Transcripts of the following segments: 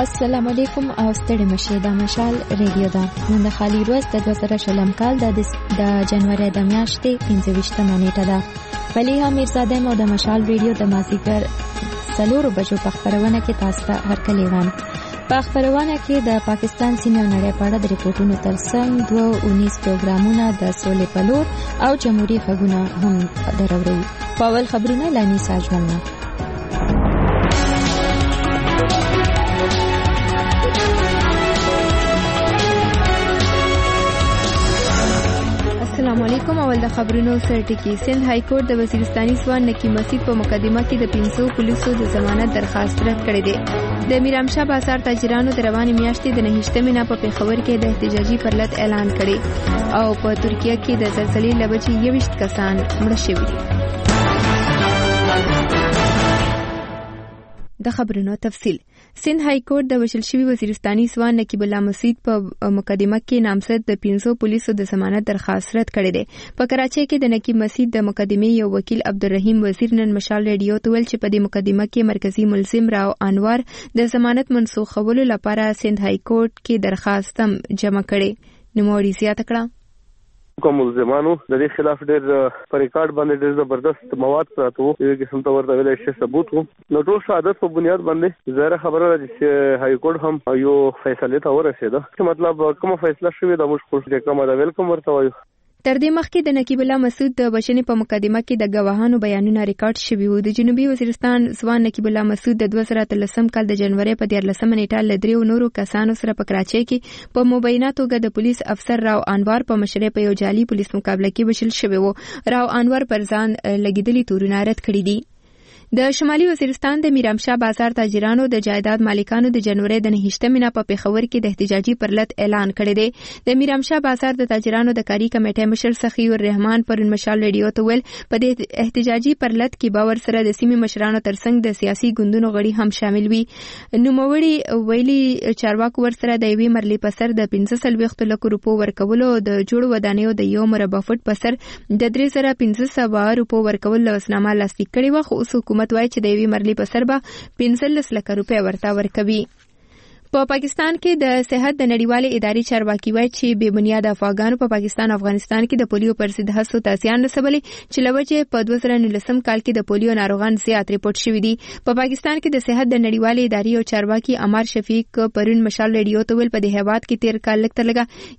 السلام علیکم او ستړي مشه د مشال ریډیو دا نن د خالي ورځ د 2020 کال د جنوري د میاشتې 25 نیټه ده. ولی هم میرزاده مو د مشال ریډیو د مازیګر سلور بجو په خبرونه کې تاسو ته هرکلی وان. په خبرونه کې د پاکستان سیمه نړۍ په اړه د ریپورتونو ترڅنګ 219 پروګرامونه د سولې په لور او جمهوریت غږونه هم دروري. په اول خبرونه لانی ساجمنه. السلام علیکم. اول د خبرونو سرټکی. سند های کورټ د وزیرستاني ځوان نکی مسعود په مقدمه کې د 500 پولیسو د ضمانت درخواست رد کړی دی. د میرامشاه بازار تاجرانو د رواني میاشتې د 9 مینا په پیښور کې د احتجاجي پرلط اعلان کړی او په ترکیه کې د زلزلې لبچې 20 کسان مړه شوي دي. د خبرونو تفصیل. سند های کورټ د وشل شوی وزیرستاني ځوان نقیب الله مسعود په مقدمه کې نامزد د 500 پولیسو د ضمانت درخواست رد کړی دی. په کراچۍ کې د نقیب مسعود د مقدمې یو وکیل عبدالرحیم وزیر نن مشال ریډیو ته ویل چې په دې مقدمه کې مرکزی ملزم راو انوار د ضمانت منسوخولو لپاره سند های کورټ کې درخواست هم جمع کړي. نوموړي زیاته کړه کوم ملزمانو د دې خلاف ډېر پر ریکارډ باندې ډېر زبردست مواد پراته وو، یو قسم ته ورته ویل شي ثبوت وو. نو ټول شهادت په بنیاد باندې ظاهره خبره ده چې های کورټ هم یو فیصله ته ورسېده چې مطلب کومه فیصله شوې ده موږ خو کومه دا ویلکم ورته وایو. تر دې مخکې د نقیب الله مسعود د بشنې په مقدمه کې د گواهانو بیانونه ریکارډ شوي وو. د جنوبي وزیرستان ځوان نقیب الله مسعود د 2013 کال د جنوري په 14 نیټه له 3 نورو کسانو سره په کراچۍ کې په مبینه توګه د پولیس افسر راو انوار په مشرۍ په یو جعلي پولیس مقابله کې وشل شوی وو. راو انوار پر ځان لګیدلي تورونه رد کړي دي. د شمالي وزیرستان د میرامشاه بازار تاجرانو د جایداد مالکانو د جنوري د 9 مینا په پیښور کې د احتجاجي پرلط اعلان کړی دی. د میرامشاه بازار د تاجرانو د کاری کمیټې مشر سخی الرحمن پر مشال ریډیو ته ویل په دې احتجاجي پرلط کې باور سره د سیمې مشرانو ترڅنګ د سیاسي ګوندونو غړي هم شامل وي. نوموړي ویلي چارواکو ور سره د یوې مرلې په سر د 15 لک روپو ورکولو د جوړ ودانیو د 1 مربع فوټ په سر د 3500 روپو ورکول لوسنامه لاسلیک کړې و، خو اوس حکومت وایي چې د یوې مرلې په سر به 15 لک روپۍ ورته ورکوي. په پاکستان کې د صحت د نړیوالې ادارې چارواکي وایي چې بې بنیاده افغانانو په پاکستان افغانستان کې د پولیو پر ضد هڅو ته زیان رسولی چې له وجې په 2019 کال کې د پولیو ناروغان زیات ریپورت شوي دي. په پاکستان کې د صحت د نړیوالې ادارې او چارواکي امار شفیق پرون مشال ریډیو ته ویل په دې هیواد کې تیر کال لږ تر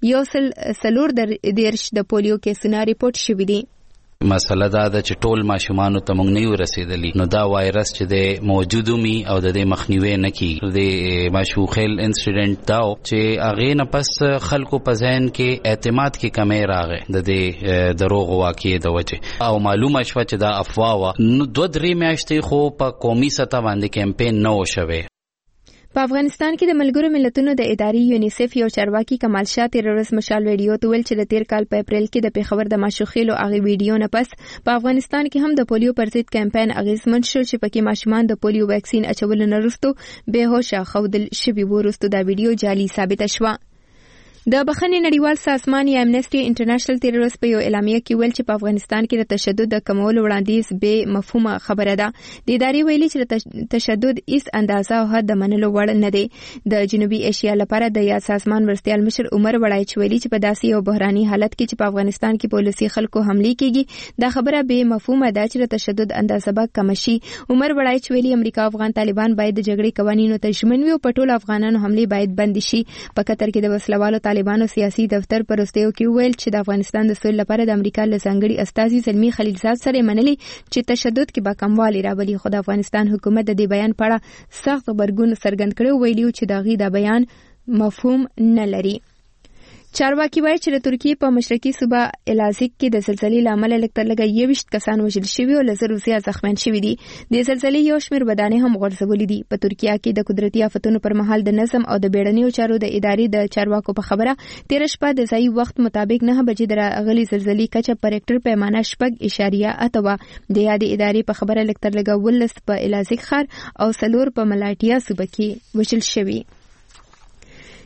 لږه 140 د پولیو کیسونه ریپورت شوي دي. مسله دا ده چې ټول ماشومانو ته موږ نه یو رسیدلی، نو دا وایرس چې د موجود می او د دې مخنیوي نه کی. د ماشوخیل انسیډنټ دا چې هغه نه پس خلکو په ذهن کې اعتماد کې کمی راغی د دې دروغ واقعي د وجه او معلومه شوه چې دا افواه و. نو 2-3 میاشتې خو په قومي سطح باندې کمپین نه وشوي. په افغانستان کې د ملګرو ملتونو د ادارې یونیسف یو چارواکي کمال شاه تیر ورځ مشال ریډیو ته ویل چې د تیر کال په اپریل کې د پیښور د ماشوخیلو هغه ویډیو نه پس په افغانستان کې هم د پولیو پر ضد کمپاین اغیزمن شو چې پکې ماشومان د پولیو ویکسین اچولو نه وروسته بېهوشه ښودل شوي وو. وروسته دا ویډیو جعلي ثابته شوه. د بخښنې نړیوال سازمان یا امنسټي انټرنیشنل تیر ورځ په یو اعلامیه کې ویل چې په افغانستان کې د تشدد د کمولو وړاندیز بې مفهومه خبره ده. د ادارې ویلي چې د تشدد هیڅ اندازه او حد د منلو وړ نه دی. د جنوبي ایشیا لپاره د یاد سازمان مرستیال مشر عمر وړای ویلي چې په داسې یو بحراني حالت کې چې په افغانستان کې پولیسي خلکو حملې کیږي دا خبره بې مفهومه ده چې د تشدد اندازه به کم شي. عمر وړای ویلي امریکا او افغان طالبان باید د جګړې قوانینو ته ژمن وي او په ټولو افغانانو حملې باید بند شي. په قطر کې د وسلوالو طالبانو سیاسي دفتر پرستیو کې ویل چې د افغانستان د سولې لپاره د امریکا له ځانګړي استازي زلمی خلیلزاد سره منلي چې تشدد کې به کموالی راولي، خو د افغانستان حکومت د دې بیان په اړه سخت غبرګون څرګند کړی، ویلي چې د هغې دا بیان مفهوم نه لري. چارواکي وایي چې د ترکیې په مشرقي صوبه الازیک کې د زلزلې له امله لږ تر لږه 20 کسان وژل شوي او له 1000 زیات زخمیان شوي دي. د زلزلې یو شمېر ودانۍ هم غورځولي دي. په ترکیه کې د قدرتي آفتونو پر مهال د نظم او د بیړنیو چارو د ادارې د چارواکو په خبره تېره شپه د ځایي وخت مطابق 9 بجې د راغلي زلزلې کچه په ریکټر پیمانه 6.8 وه. د یادې ادارې په خبره لږ تر لږه 19 په الازیک ښار او 4 په ملاټیا صوبه کې وژل شوي.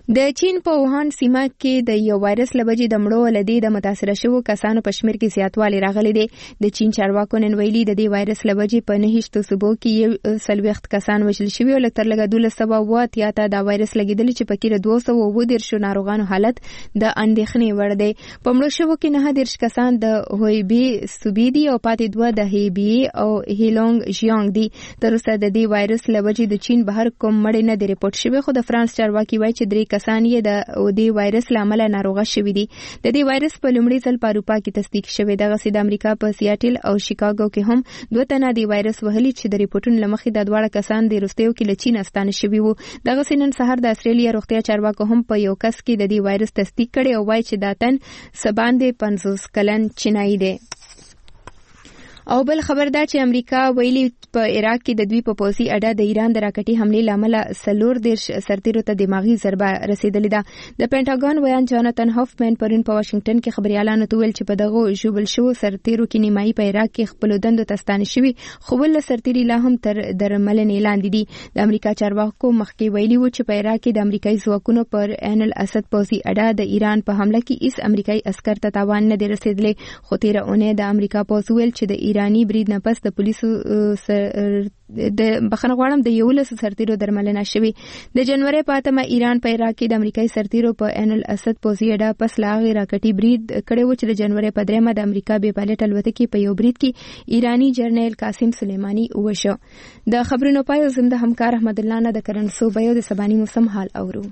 د چین په ووهان سیمه کې د یو وایرس لبجې د مړو ولدي د متاثره شوو کسانو په شمیر کې زیاتوالی راغلی دی. د چین چارواکو نن ویلي د دې وایرس لبجې په 9 صوبو کې 40 کسان وژل شوي او لږ تر لږه 1280 ته دا وایرس لګیدلی چې پکې 219 ناروغانو حالت د اندېښنې وړ دی. په مړو شوو کې 9 کسان د هویبي صوبې دي او پاتې دوه د هیبي او هیلونګ ژیانګ دي. تر اوسه د دې وایرس لبجې د چین بهر کوم مړی نه دی ریپورت شوی، خو د فرانس چارواکي وایي چې 3 کسان یې د دې وایرس له امله ناروغه شوي دي. د دې وایرس په لومړي ځل په اروپا کې تصدیق شوی. دغسې د امریکا په سیاټل او شیکاګو کې هم 2 تنه د وایرس وهلي چې د ریپورټونو له مخې د 2 کسان د وروستیو کې له چین استانه شوي وو. دغسې نن سهار د استرالیا روغتیا چارواکو هم په یو کس کې د دې وایرس تصدیق کړی او وایي چې دا تن سباندې 50 کلن چینایي دی. او بل خبر دا چې امریکا ویلي په عراق کې د دوی په پوځي اډه د ایران د راکټي حملې لامل 40 سرتیرو ته دماغي ضربه رسیدلې ده. د پینټاګون ویان جاناتن هافمن پرون په واشنگټن کې خبريالانو ته ویل چې په دغه ژوبل شو سرتیرو کې نیمایي په عراق کې خپل دندو ته ستانه شوي، خو بل سرتیري لا هم تر درملنې لاندې دي. د امریکا چارواکو مخکې ویلي و چې په عراق کې د امریکایي ځواکونو پر عین الاسد پوځي اډه د ایران په حمله کې هیڅ امریکایي عسكر ته تاوان نه دی رسیدلی، خو تیر اونۍ د امریکا پوځ ویل چې د ایرانی برید نه پس د پولیسو د بخښنه غواړم د 11 سرتیرو درملنه شوې. د جنوري په 8 ایران په عراق کې د امریکایي سرتیرو په عین الاسد پوځي اډه پس لا غیر راکټي برید کړی و چې د جنوري په 3 د امریکا بې پایلټ الوتکې په یو برید کې ایرانی جنرال قاسم سلیمانی وشو. د خبرونو پای زم د همکار احمد الله نه د کرن صوبې د سباني موسم حال اورو.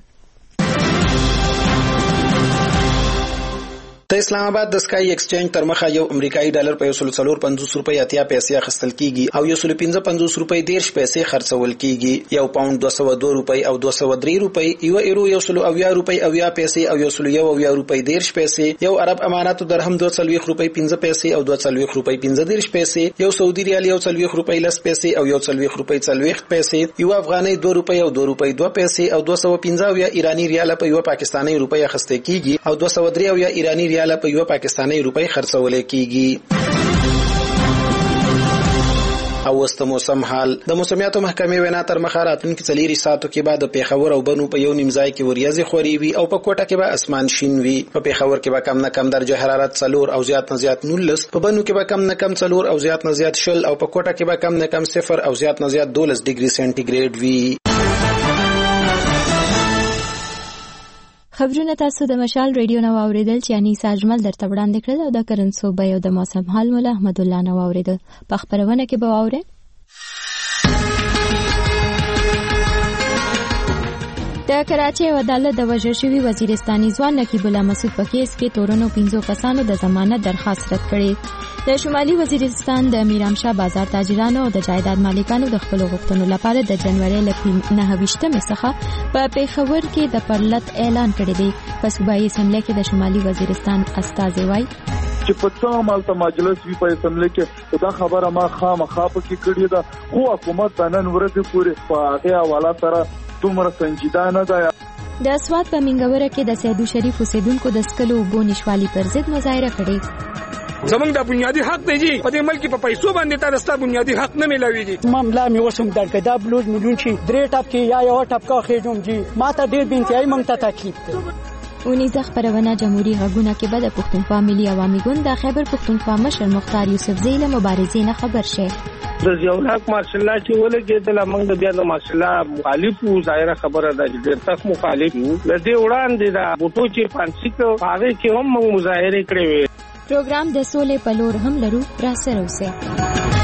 د اسلام آباد د سکای ایکسچینج تر مخه یو امریکایي ډالر په 150 روپۍ 80 پیسې اخیستل کیږي او 155 روپۍ 10 پیسې خرڅول کیږي. یو پاوند 202 روپۍ او 203 روپۍ، یو ایرو 120 روپۍ او 10 پیسې او 101 روپۍ 10 پیسې، یو عرب اماراتو درهم 240 روپۍ 15 پیسې او 240 روپۍ 15 پیسې، یو سعودي ریال 140 روپۍ 10 پیسې او 140 روپۍ 40 پیسې، یو افغاني 2 روپۍ او 2 روپۍ 2 پیسې او 215 ایرانی ریال په یو پاکستاني روپۍ اخیستل کیږي او 203 ایرانی ریال په یو پاکستاني روپۍ خرڅول کیږي. او وست موسم حال د موسمیاتو محکمې وینا تر مخه راتلونکي 4 ساعتو کې بعد په پیښور او بنو په یو نیم ځای کې وریځې خوري وي او په کوټه کې به اسمان شین وي. په پیښور کې به کم نه کم درجه حرارت 4 او زیات نه زیات 19، په بنو کې به کم نه کم 4 او زیات نه زیات 0 او په کوټه کې به کم نه کم 0 او زیات نه زیات 12 ډیګري سنټیګریډ وي. خبرونه تاسو د مشال ریډیو نو اوریدل چې انیسا اجمل درته وړاندې کړل او د کرن صوبې او د موسم حال مولا احمد الله نو اوریدل. په خبرونه کې به اورئ د کراچۍ عدالت د وژل شوي وزیرستاني ځوان نقیب الله مسعود په کیس کې تورنو 15 کسانو د ضمانت درخواست رد کړې. د شمالي وزیرستان د میرامشاه بازار تاجرانو او د جایداد مالکانو د خپل غوښتنو لپاره د جنوري ل 9 څخه په پیښور کې د پرلط اعلان کړی دی. په صوبایي اسمبلی کې د شمالي وزیرستان استازي وایي چې په څو مالته مجلس وی په اسمبلی کې دا خبره ما خامخا پکې کړې ده، خو حکومت د نن ورځې پورې په هغه حواله سره دومره سنجیدانه ده. د سواد په منګوره کې د سیدو شریف اوسیدونکو د سکلو اوبو نشوالي پر ضد مظاهره کړې. زمونږ د بنیادی حق دی جی په دې ملک په پیسو باندې تا رستا بنیادی حق نه ملاويږي. معاملہ مې وسوم درکې دا بلوز مليون شي درې ټاپ کې یا یو ټاپ کا خېجوم جی ما ته ډېر بنتیای مونږ ته تکلیف ده. اونیزه خبرونه جمهوریت غږونه کې به د پښتونخوا ملي عوامي ګوند د خیبر پښتونخوا مشر مختار یوسف زی له مبارزې نه خبر شه. د ضیاءالحق ماشالله چې ولګېدل موږ د بیا د ماشالله مخالف وو، ظاهره خبره ده چې ډېر سخت مخالف وو. د دې وړاندې د بوټو چې پانسي کو هغه کې هم موږ مظاهره کړې وې. پروګرام د سولې په لور هم لرو، را سره اوسئ.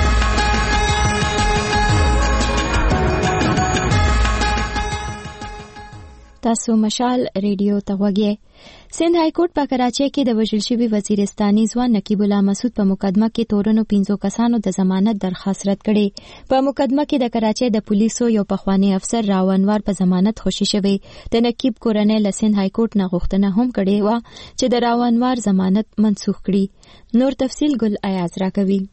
تاسو مشال ریډیو ته وګورئ. سند های کورټ په کراچۍ کې د وژل شوي وزیرستاني ځوان نقیب الله مسعود په مقدمه کې تورنو 15 کسانو د ضمانت درخواست رد کړي. په مقدمه کې د کراچۍ د پولیسو یو پخوانی افسر راونوار په ضمانت خوشي شوی. د نقیب کورنۍ له سند های کورټ نه غوښتنه هم کړې و چې د راونوار ضمانت منسوخ کړي. نور تفصیل ګل ایاز راکوي.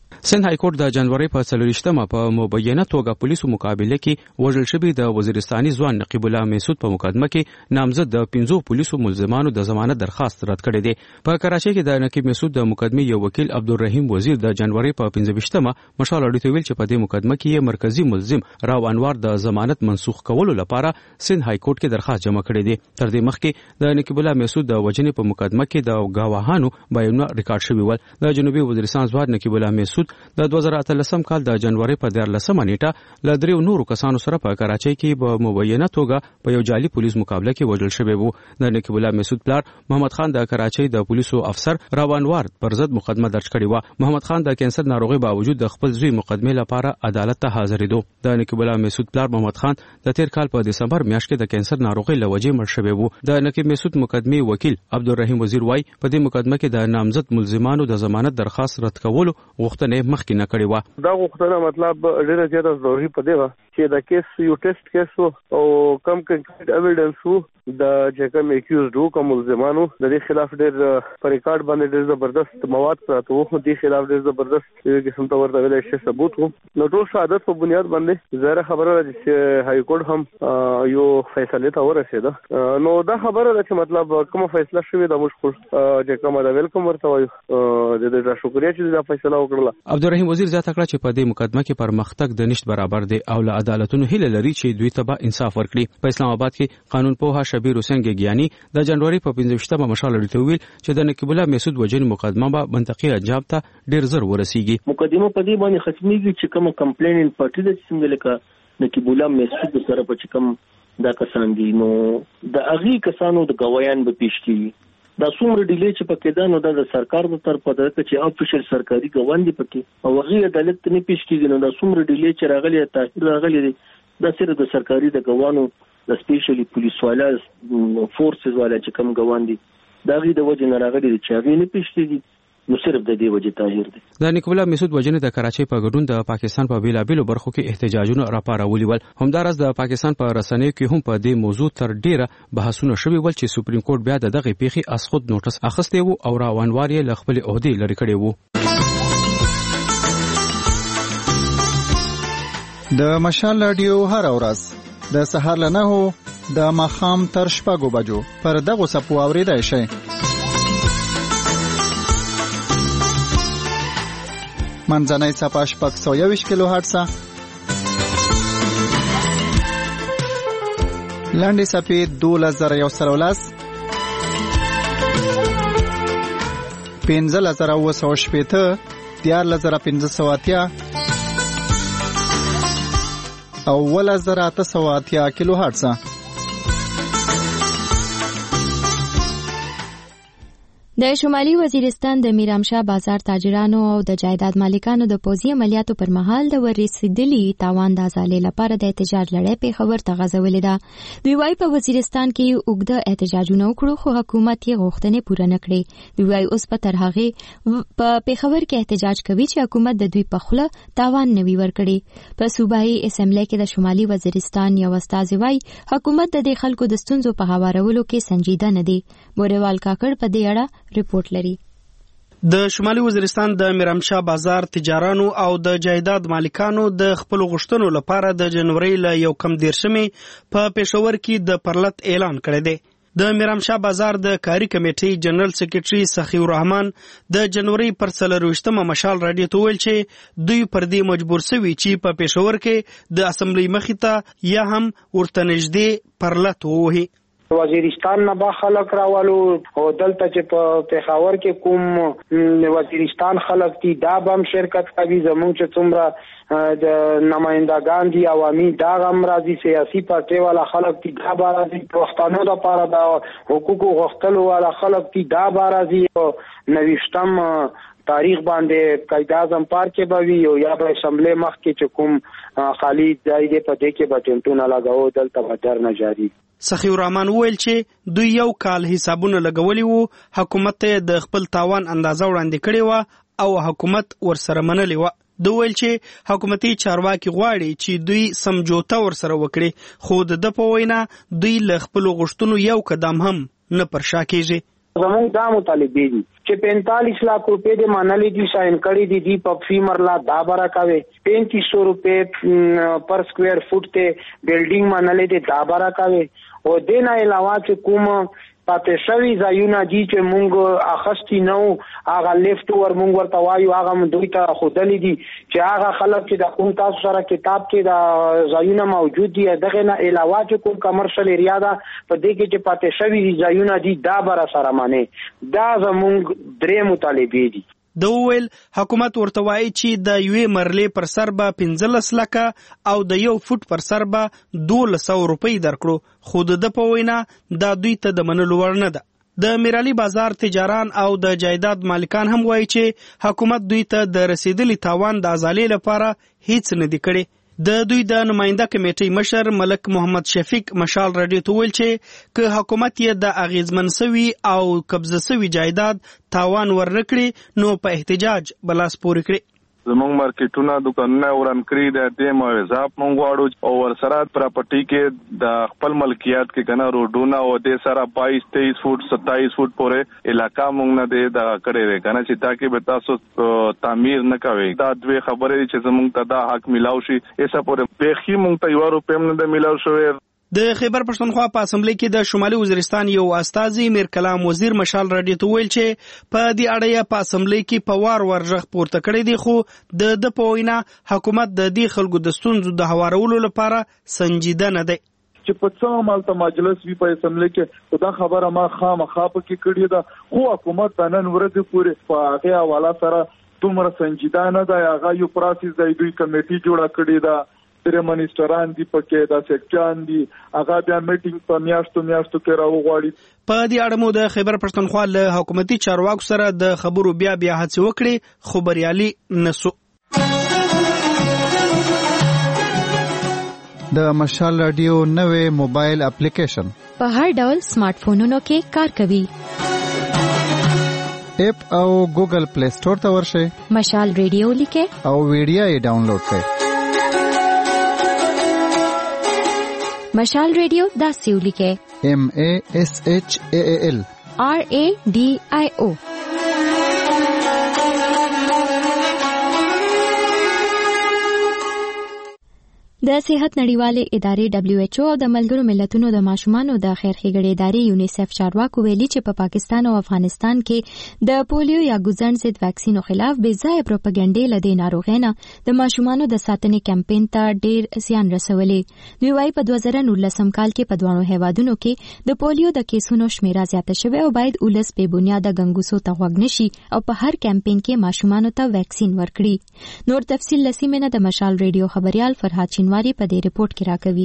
سند های کورټ د جنوري په 24مه په مبینه توګه پولیسو مقابله کې وژل شوی د وزیرستاني ځوان نقیب الله مسعود په مقدمه کې نامزد د 15 پولیسو ملزمانو د ضمانت درخواست رد کړی دی. په کراچۍ کې د نقیب مسعود د مقدمې یو وکیل عبدالرحیم وزیر د جنوري په 25مه مشال اړیته ویل چې په دې مقدمه کې مرکزی ملزم راو انوار د ضمانت منسوخ کولو لپاره سند های کورټ کې درخواست جمع کړی دی. تر دې مخکې د نقیب الله مسعود د وجنې په مقدمه کې د گواهانو بیانونه ریکارډ شوي ول. د جنوبي وزیرستان ځوان نقیب الله مسعود د 2013 کال د جنوري په 14مه نیټه له دریو نورو کسانو سره په کراچۍ کې په مبینه توګه په یو جعلي پولیس مقابله کې وژل شوی وو. د نقیب الله مسعود پلار محمد خان د کراچۍ د پولیسو افسر راوانوار پر ضد مقدمه درج کړې و. محمد خان د کینسر ناروغي باوجود د خپل زوی مقدمه لپاره عدالت ته حاضرېدو. د نقیب الله مسعود پلار محمد خان د تیر کال په دسمبر میاشت کې د کینسر ناروغي له وجې مړ شوی وو. د نقیب مسعود مقدمه وکیل عبدالرحیم وزیر وايي په دې مقدمه کې د نامزد ملزمانو د ضمانت درخواست رد کولو غوښتنه مخکې نه کړې و. دا غوښتنه مطلب ډیره زیاته ضروري پدې و چې دا کیس یو ټیسټ کیس او کم کنکریټ ایویډنس وو د چې کوم اکیوزډ وو کوم ملزمانو د دې خلاف ډېر په ریکارډ باندې ډېر زبردست مواد پراته وو. دې خلاف ډېر زبردست یو قسم ته ورته ویل شي ثبوت وو. نو ټول شهادت په بنیاد باندې ظاهر خبره ده چې هاي کورټ هم یو فیصله ته ورسېده. نو دا خبره ده چې مطلب کومه فیصله شوې ده موږ چې کومه دا ویلکم ورته وایو. د دې شکریا چې دا فیصله وکړه. عبدالرحیم وزیر زیاته کړه چې په دې مقدمه کې پرمختګ د نشټ برابر دی او له عدالتونو هیله لري چې دوی ته به انصاف ورکړي. په اسلام آباد کې قانون پوها شبیر حسین ګیانی د جنوري په 25مه مشال اړیته ویل چې د نقیب الله مسعود وجنې مقدمه به منطقي انجام ته ډیر زر ورسیږي. مقدمه په دې باندې ختميږي چې کوم کمپلینټ پارټي د څنګه لکه نقیب الله مسعود سره په کوم دا کسان دي نو د اغي کسانو د گوايان به پیش کیږي. دا څومره ډیلی چې پکې ده نو د سرکار د طرفه ده چې افیشل سرکاري گواهان دي پکې او هغه عدالت نه پیش کیږي. نو دا څومره ډیلی چې راغلي تاخير راغلي دي دا صرف د سرکاري د گواهانو د سپیشلی پولیس والا فورسز والا چې کوم گواهان دي دا غي د وجه نه راغلي چې هغه نه پیش کیږي. نو صرف د دې وجه تاهیر دي. د نقیب الله مسعود وجنې د کراچۍ په ګډون د پاکستان په بیلابیلو برخو کې احتجاجونه راپارولي ول. همدارس د پاکستان په رسنیو کې هم په دې موضوع تر ډیره بحثونه شوي ول چې سپریم کورټ بیا دغه پیښې اسخود نوټس اخیستی وو او راوانوار یې له خپل عہدې لري کړی وو. د مشال رادیو هر ورځ د سهار له 9 د ماښام تر 6 بجو پر دغه سپو اوریدای شئ. منځنۍ صفحه 621 کیلو هرتز، لاندې صفحه 12113، 15980، 14580 او 1880 کیلو هرتز. د شمالي وزیرستان د میرامشاه بازار تاجرانو او د جایداد مالکانو د پوځي عملیاتو پر مهال د ورسېدلي تاوان د ازالې لپاره د احتجاج لړۍ پیښور ته غځولې ده. دوی وايي په وزیرستان کې اوږده احتجاجونه وکړو خو حکومت یې غوښتنې پوره نه کړې. دوی وايي اوس په تر هغې په پیښور کې احتجاج کوي چې حکومت د دوی په خوله تاوان نه وي ورکړي. په صوبایي اسمبلی کې د شمالي وزیرستان یو استازی وايي حکومت د دې خلکو د ستونزو په هوارولو کې سنجیده نه دی. بوريوال کاکړ په دې اړه ریپورت لري. د شمالي وزیرستان د میرامشاه بازار تجارانو او د جایداد مالکانو د خپل غوښتنو لپاره د جنوري له 1 په پېښور کې د پرلط اعلان کړی دی. د میرامشاه بازار د کاری کمیټې جنرال سیکریټري سخی الرحمن د جنوري پر 24مه مشال رادیو ته ویل چې دوی پر دې مجبور شوي چې په پېښور کې د اسمبلی مخې ته یا هم ورته نږدې پرلط ووهي. وزیرستان نه با خلک راولو او دلته چې په پېښور کې کوم وزیرستان خلک دي دا به هم شرکت کوي. زموږ چې څومره د نمائندگان دي عوامي دا هم راځي، سیاسي پارټي والا خلک دي دا به راځي، پښتنو لپاره د حقوقو غوښتلو والا خلک دي دا به راځي. 29 تاریخ باندې قائد اعظم پارک کې به وي او یا به اسمبلی مخ کې چې کوم خالی ځای دی په دې کې به ټینټونه لګاو دلته به درنه جاری. سخی الرحمن ویل چې دوی یو کال حسابونه لګولي وو، حکومت ته د خپل تاوان اندازه وړاندې کړې و او حکومت ورسره منلې و. دوی ویل چې حکومتي چارواکي غواړي چې دوی سمجوته ورسره وکړي خو د په وینا دوی له خپل غوښتنو یو قدم هم نه پر شا کېږي. زموږ دا مطالبه دي چې 45 लाख रुपए د منلې دي ساين کړي دي په فی مرلا دا برا کوي 3500 روپے پر سکوير فوټ ته بلډینګ منلې دي دا برا کوي او د نه علاوه چې کوم پاتې شوی ځایونه دي چې مونږ اخستی نو هغه لیفت ور مونږ ورته وایو هغه دوی ته خودلې دي چې هغه خلک چې د کوم تاسو سره کتاب کې د ځایونه موجود دي دغه نه علاوه چې کوم کمرشل ایریا ده په دې کې چې پاتې شوی ځایونه دي دا بر سره معنی دا زمونږ درې مطالبه دي. د ویل حکومت ورته وایي چې د یوې مرلې پر سر به 15 لکه او د یو فوټ پر سر به 1200 روپۍ درکړو خو د په وینا دا دوی ته د منلو وړ نه ده. د میرعلي بازار تجاران او د جایداد مالکان هم وایي چې حکومت دوی ته د رسیدلي تاوان د ازالې لپاره هیڅ نه دی کړی. د دوی د نماینده کمیټې مشر ملک محمد شفیق مشال رادیو ته ویل چې که حکومت یې د اغیزمن سوي او قبضه سوي جایداد تاوان ورنکړي نو په احتجاج بلاس پورې کړي. زموږ مارکیټونه دکانونه وران کړی د دې موازات مونږ واړو او ورسره پراپرټي کې د خپل ملکیت کې کنه روډونه او د سره 22-23 فوټ 27 فوټ پورې علاقہ مونږ نه دی دا کړی وي کنه چې تاکي به تاسو تعمیر نه کوي دا دوی خبرې چې زموږ ته دا حق ملاو شي ایسا پورې بخي مونږ ته یو روپیم نه ملاو شوی. د خیبر پښتونخوا په اسمبلی کې د شمالي وزیرستان یو استاذي میر کلام وزیر مشال رادیو ته ویل چې په دې اړه په اسمبلی کې په وار ورغ پورته کړی دی خو د پوینا حکومت د دې خلکو د ستونزو د هوارولو لپاره سنجیده نه دی. چې په څو مالته مجلس وی په اسمبلی کې دا خبره ما خامخا په کې کړی ده خو حکومت نن ورځ پورې په هغه حواله سره دومره سنجیده نه دی. هغه یو پروسس دی دوی کمیټي جوړه کړی ده تر منیسټران دی پکې دا سیکچان دی هغه بیا میټینګ په میاشتو کې راوغواړي. په دې اړه مو د خیبر پښتونخوا له حکومتي چارواکو سره د خبرو بیا هڅه وکړي خو بریالي نسو. د مشال رادیو نوې موبایل اپلیکیشن په هر ډول سمارټ فونونو کې کار کوي. اپ او ګوګل پلی سٹور ته ورشئ مشال رادیو لیکه او ویډیو یې ډاونلوډ کړئ. مشال رادیو دا سیولی کې MASHAAL RADIO. د صحت نړیوالې ادارې WHO او د ملګرو ملتونو د ماشومانو د خیرخېګړې ادارې یونیسف چارواکو ویلي چې په پاکستان او افغانستان کې د پولیو یا ګوزن ضد ویکسینو خلاف بې ځایه پروپاګاندا لدې ناروغۍ نه د ماشومانو د ساتنې کمپاین ته ډېر زیان رسولي. دوی وايي په 2019 کال کې په دوه هیوادونو کې د پولیو د کیسونو شمیره زیاته شوه او باید ولس په بنیاد ګنګوسو ته غوږ نشي او په هر کمپاین کې ماشومانو ته ویکسین ورکړي. نور تفصیل لسیمنه د مشال رادیو خبريال فرحات واری په دې ریپورت کې راکوي.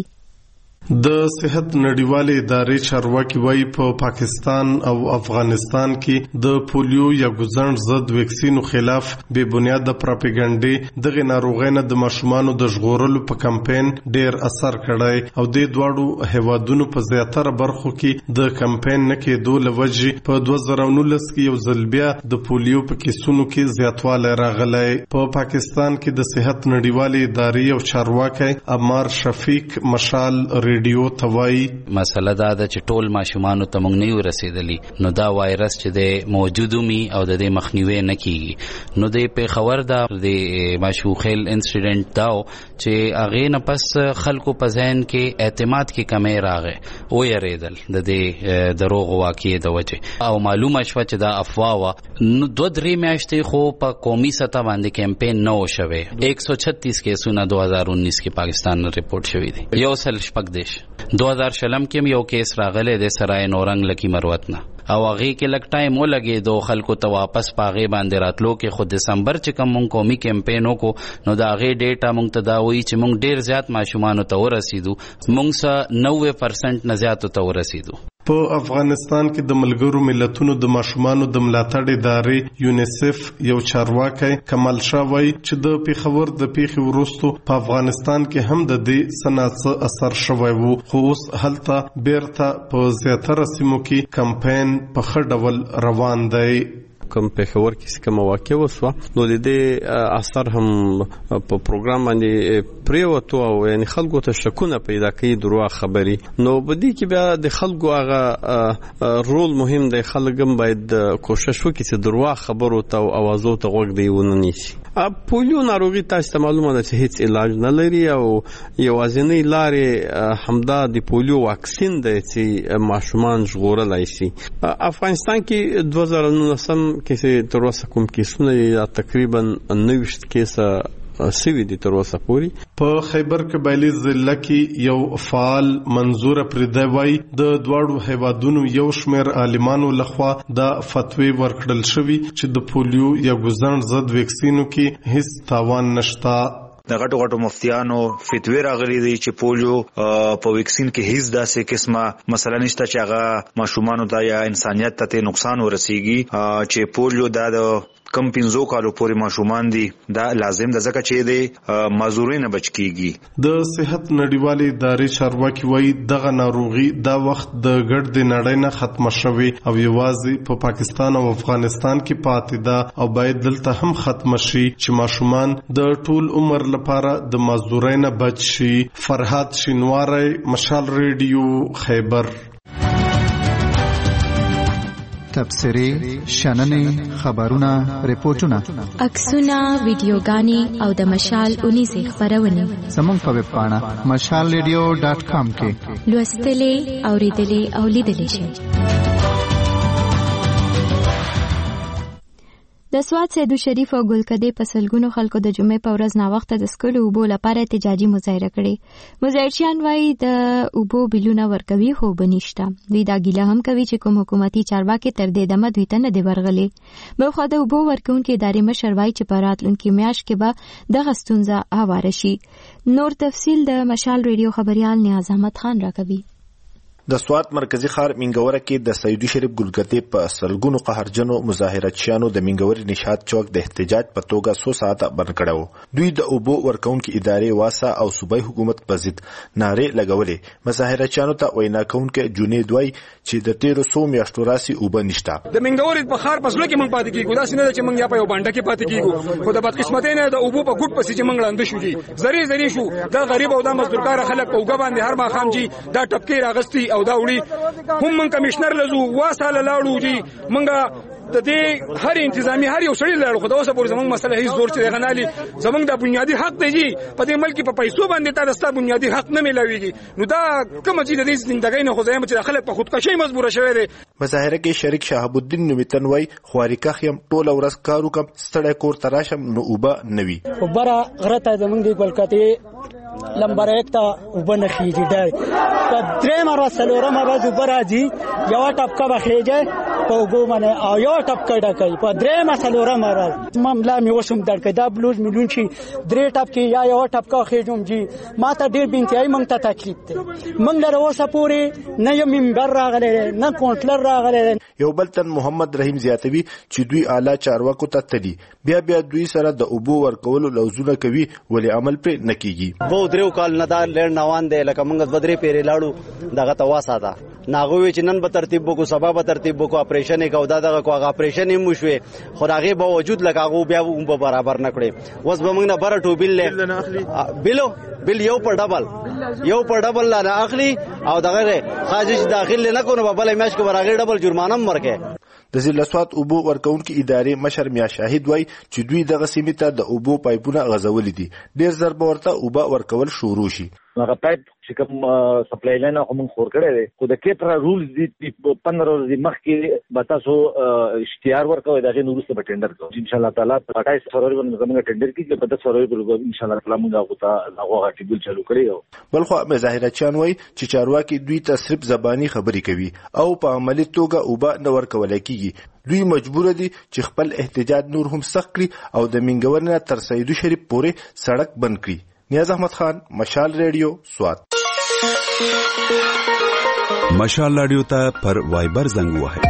د صحت نړیوالې ادارې چارواکي وايي په پاکستان او افغانستان کې د پولیو یا ګوزن ضد ویکسینو خلاف بے بنیاد پروپاګاندا دغه ناروغۍ نه د ماشومانو د ژغورلو په کمپاین ډیر اثر کړی او د دواړو هیوادونو په زیاتره برخو کې د کمپاین نه کېدو لوجې په 2019 کې یو ځل بیا د پولیو په کیسونو کې زیاتوالی راغلی. په پاکستان کې د صحت نړیوالې ادارې او چارواکي عمار شفیق مشال ریډیو توای مسله دا ده چې ټول ماشومانو ته موږ نه رسیدلی نو دا وایرس چې د موجودو می او د مخنیوي نه کیږي. نو د پیښور دا د ماشوخیل انسیډنټ داو چې هغه نه پس خلکو په ذهن کې اعتماد کې کمی راغی او یریدل د دروغ واقعي د وجه او معلومه شوه چې دا افواه و. نو 2-3 میاشتې خو په قومي سطح باندې کمپاین نه وشوي. 136 کیسونه 2019 کې پاکستان نه ریپورت شوی دي. یو سل شپږ 2000 کې یو کیس راغلی د سرای نورنګ لکی مروت نه او هغه کې لګ ټایم ولګي دو خلکو ته واپس پاغه باندې راتلو کې خود دسمبر چې کوم قومي کمپاین وکړو نو دا هغه ډیټا مونږ ته دا وایي چې مونږ ډیر زیات ماشومان ته ورسېدو مونږ سره 90% نه زیات ته ورسېدو. په افغانستان کې د ملګرو ملتونو د ماشومانو د ملاتړ ادارې یونیسف یو چارواکي کمال شاه وایي چې د پیښور د پیښې وروسته په افغانستان کې هم د دې صنعت اثر شوی وو خو اوس هلته بیرته په زیاتره سیمو کې کمپاین په ښه ډول روان دی. کوم پیښور کې کوم واقع وسو نو د دې اثر هم په پروګرام باندې پریوتو او یعنی خلکو ته شکونه پیدا کوي دروا خبري نو بدی کې بیا د خلکو هغه رول مهم دی خلګم باید کوشش وکړي چې دروا خبرو ته او اوازو ته غوږ دی ونني شي پولیو ناروغي تاسو ته معلومه ده چې هیڅ علاج نه لري او یوازینی لارې همدا د پولیو واکسین دی چې ماشومان ژغورلای شي افغانستان کې 2019 کې تر اوسه کوم کیسونه تقریبا 90 کیسه سوي دي تر اوسه پوري په خیبر قبایلی ضلع کې یو فعال منظور پردی وای د دواړو هیوادونو یو شمېر عالمانو لخوا د فتوی ورکړل شوی چې د پولیو یا ګوزن ضد ویکسینو کې هیڅ تاوان نشتا د غټو فتویانو فتوی راغلي دي چې پولیو په ویکسین کې هیڅ داسې قسمه مسله نشته چې هغه ماشومانو ته یا انسانیت ته نقصان ورسیږي چې پولیو د کم 15 کالو پورې ماشومان دي دا لازم د ځکه چې د مازورینه بچ کیږي د صحت نړیوالې ادارې چارواکي وایي دغه ناروغي دا وخت د ګډ د نړۍ نه ختمه شوې او یوازې په پاکستان او افغانستان کې پاتې ده او باید دلته هم ختمه شي چې ماشومان د ټول عمر لپاره د مازورینه بچ شي فرحات شینواری مشال ریډیو خیبر تبصری شننې خبرونه ریپورتونه عکسونه ویډیوګانې او د مشال 19 خبرونه زموږ په ویب پاڼه mashalradio.com کې لوستلې اوریدلې او لیدلې شئ د سواد سیدو شریف او ګلکدې په سلګونو خلکو د جمعې په ورځ ناوخته د سکول اوبو لپاره احتجاجي مظاهره کړې مظاهرچیان وایي د اوبو بلونه ورکوي خو بنشته دوی دا ګیله هم کوي چې کوم حکومتي چارواکي تر دې دمه دوی ته نه دی ورغلي بل خو د اوبو ورکوونکي ادارې مشر وایي چې په راتلونکي میاشت کې به دغه ستونزه هواره شي نور تفصیل د مشال ریډیو خبريال نیاز احمد خان راکوي د سوات مرکزی ښار منګوره کې د سیدو شریف ګلګدې په سلګونو قهرجنو مظاهراتچیانو د منګورې نشاد چوک د احتجاج په توګه 100 ساعته بند کړو دوی د اوبو ورکونکو ادارې واسا او صوبای حکومت په ضد نارې لګولې مظاهراتچیانو ته وینا کوونکو جنید وای چې د 1300 میاشتو راسي اوبه نشته د منګورې په ښار پسلو کې مونږ پاتې کیږو دا سینه چې مونږ یا په یو باندې کې پاتې کیږو خو د بدقسمتۍ نه د اوبو په ګډ پسې چې مونږ لاندې شو دي زری شو دا غریب او دا مزدورکار خلک په اوګه باندې هر ما خام جی دا ټپکی راغستی او دا وړي هم من کمشنر لزو واساله لاړو دي منګه د دې هر انتظامی هر یو سړی لاړو خو دا اوسه پورې زموږ مسله هیڅ زور چې غنالي زموږ د بنیادی حق دی په دې ملک په پیسو باندې تا د بنیادی حق نه ملويږي نو دا کوم چې د دې زندګۍ نه خو زما چې خلک په خودکشي مجبور شوي دي مظاهره کې شریک شهاب الدین نومیتن وای خواري خیم ټول ورځ کارو کم ستړی کور تراشم نو اوبه نوي وبره غرته زموږ د ګلکته لمبر 1 ته وبنه خيږي ډېر په درې مره سلورم ورځ وبراځي یو ټپکه بخېږي په وګو باندې او یو ټپکه ډکې په درې مسلورم ورځ معاملې مې وسوم درکې دا بلوز مليون شي درې ټپکه یا یو ټپکه خېجوم جی ماته ډېر بنتي مونږ ته تکلیف ده مونږ له اوسه پورې نه یو منبر راغلی نه کونټلر راغلی یو بلتن محمد رحیم زیاتوي چې دوی اعلی چارواکو ته تدي بیا دوی سره د اوبو ورکولو لوزونه کوي ولې عمل پر نکېږي وو درو کال نه دا لړ نوان دی لکه موږ بدري پیری لاړو دغه تواصا ده ناغوي چې نن به ترتیب وکړو سبا به ترتیب وکړو اپریشن یې کو دا کوغه اپریشن یې مشوي خو هغه به وجود لګاغو بیا به برابر نکړي وس به موږ نه بره ټو بل یو پر ډبل لا اخلي او دغه خارج داخل نه کو نو بل میاش کو براغه ډبل جرمانه مرکه د ضلع سوات اوبو ورکونکو ادارې مشر میا شاهد وای چې دوی دغه سیمه ته د اوبو پایپونه غځولې دي ډیر ضرب ورته اوبه ورکول شروع شي هغه پایپ چې کوم سپلای لاین هم خور کړی دی خو د کیپرا رولز دي 15 ورځې مخکې به تاسو اشتهار ورکوي دغه نورسته به ټینډر کوو ان شاء الله تعالی 28 فروری باندې زموږ ټینډر کیږي په 10 فروری باندې ان شاء الله تعالی موږ هغه غټیګل چالو کړی بل خو مظاهرچیان وای چې چارواکي دوی ته صرف زبانی خبرې کوي او په عملی توګه اوبه نه ورکول کیږي دوی مجبور دي چې خپل احتجاج نور هم سخت کړي او د منګور نه تر سیدو شریف پورې سړک بند کړي نیاز احمد خان مشال ریډیو سوات مشال رادیو ته پر وایبر زنګ وهئ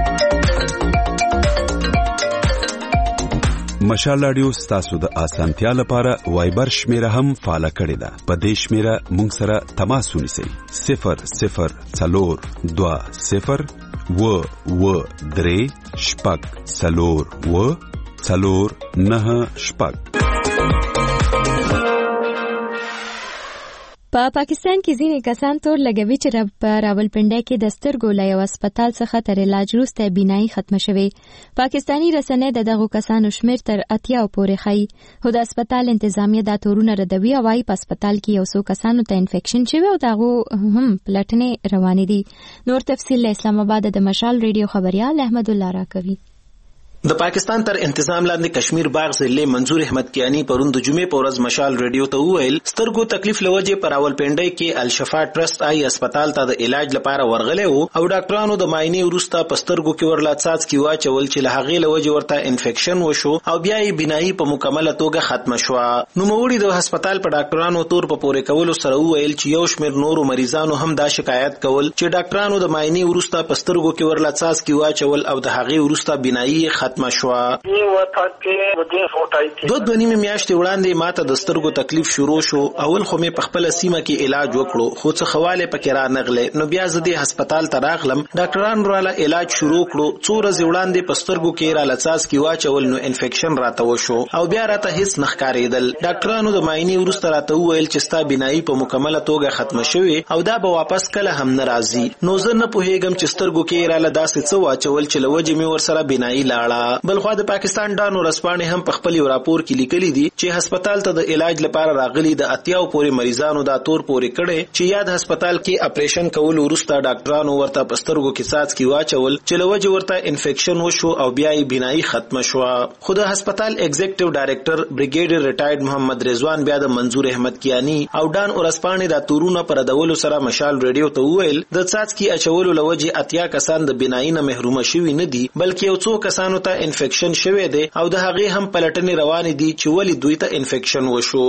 مشال رادیو ستاسو د اسانتیا لپاره وایبر شمیره هم فعال کړی ده په دې شمیره مونږ سره تماس ونیسئ 00420 په پاکستان کې ځینې کسان تور لګوي چې په راولپنډۍ کې د سترګو له یو هسپتال څخه تر علاج وروسته بینایي ختمه شوې. پاکستاني رسنۍ د دغو کسانو شمېر تر 80 پورې ښیي، خو د هسپتال انتظامیه دا تورونه ردوي او وايي په هسپتال کې یو څو کسانو ته انفیکشن شوی او دغو هم پلټنې روانې دي. نور تفصیل له اسلام آباد د مشال ریډیو خبريال احمد الله راکوي. د پاکستان تر انتظام لاندې کشمیر باغ ضلع منظور احمد کیانی پرون د جمعې په ورځ مشال ریډیو ته وویل سترګو تکلیف لوجه پر راولپنډۍ کې الشفا ټرست آی هسپتال ته د علاج لپاره ورغلی وو او ډاکټرانو د معاینې وروسته په سترګو کې ورلا څاڅکي واچول چې له هغې لوجه ورته انفیکشن وشو او بیا یې بینایي په مکمله توګه ختمه شوه. نوموړي د هسپتال په ډاکټرانو تور په پورې کولو سره وویل چې یو شمېر نورو مریضانو هم دا شکایت کول چې ډاکټرانو د معاینې وروسته په سترګو کې ورلا څاڅکي واچول او د هغې وروسته بینایي ختمه شوه. 2.5 میاشتې وړاندې ماته د سترګو تکلیف شروع شو. اول خو مې په خپل سیمه کې علاج وکړو خو څه خواله پکې را نغله نو بیا زه د هسپتال ته راغلم. ډاکټرانو راله علاج شروع کړو. څو ورځې وړاندې په سترګو کې را لڅاس کې واچول نو انفیکشن راته وشو او بیا راته هیڅ نه ښکارېدل. ډاکټرانو د معاینې وروسته راته وویل چې ستا بینایي په مکمله توګه ختمه شوې او دا به واپس کله هم نه راځي. نو زه نه پوهېږم چې سترګو کې را لداسې څه واچول چې لوجه مې ورسره بینایي لاړه. بلخوا د پاکستان ډانو رسپانې هم په خپل راپور کې لیکلي دي چې هسپتال ته د علاج لپاره راغلي د 80 پورې مریضانو دا تور پورې کړي چې یاد هسپتال کې اپریشن کول وروسته ډاکټرانو ورته پسترګو کې څاڅکي واچول چې لوجه ورته انفیکشن وشو او بیا یې بینایي ختمه شو. خو د هسپتال ایگزیکټیو ډایریکټر بریګیډیر ریټایرډ محمد رضوان بیا د منظور احمد کیانی او ډان ورسپانې دا تورونه پر دولو سره مشال ریډیو ته وویل د څاڅکي اچولو لوجه 80 کسان د بینایي نه محروم شوي نه دي بلکې یو څو کسانو ته انفیکشن شوی دی او د هغې هم پلټنې روانې دي چې ولې دوی ته انفیکشن وشو.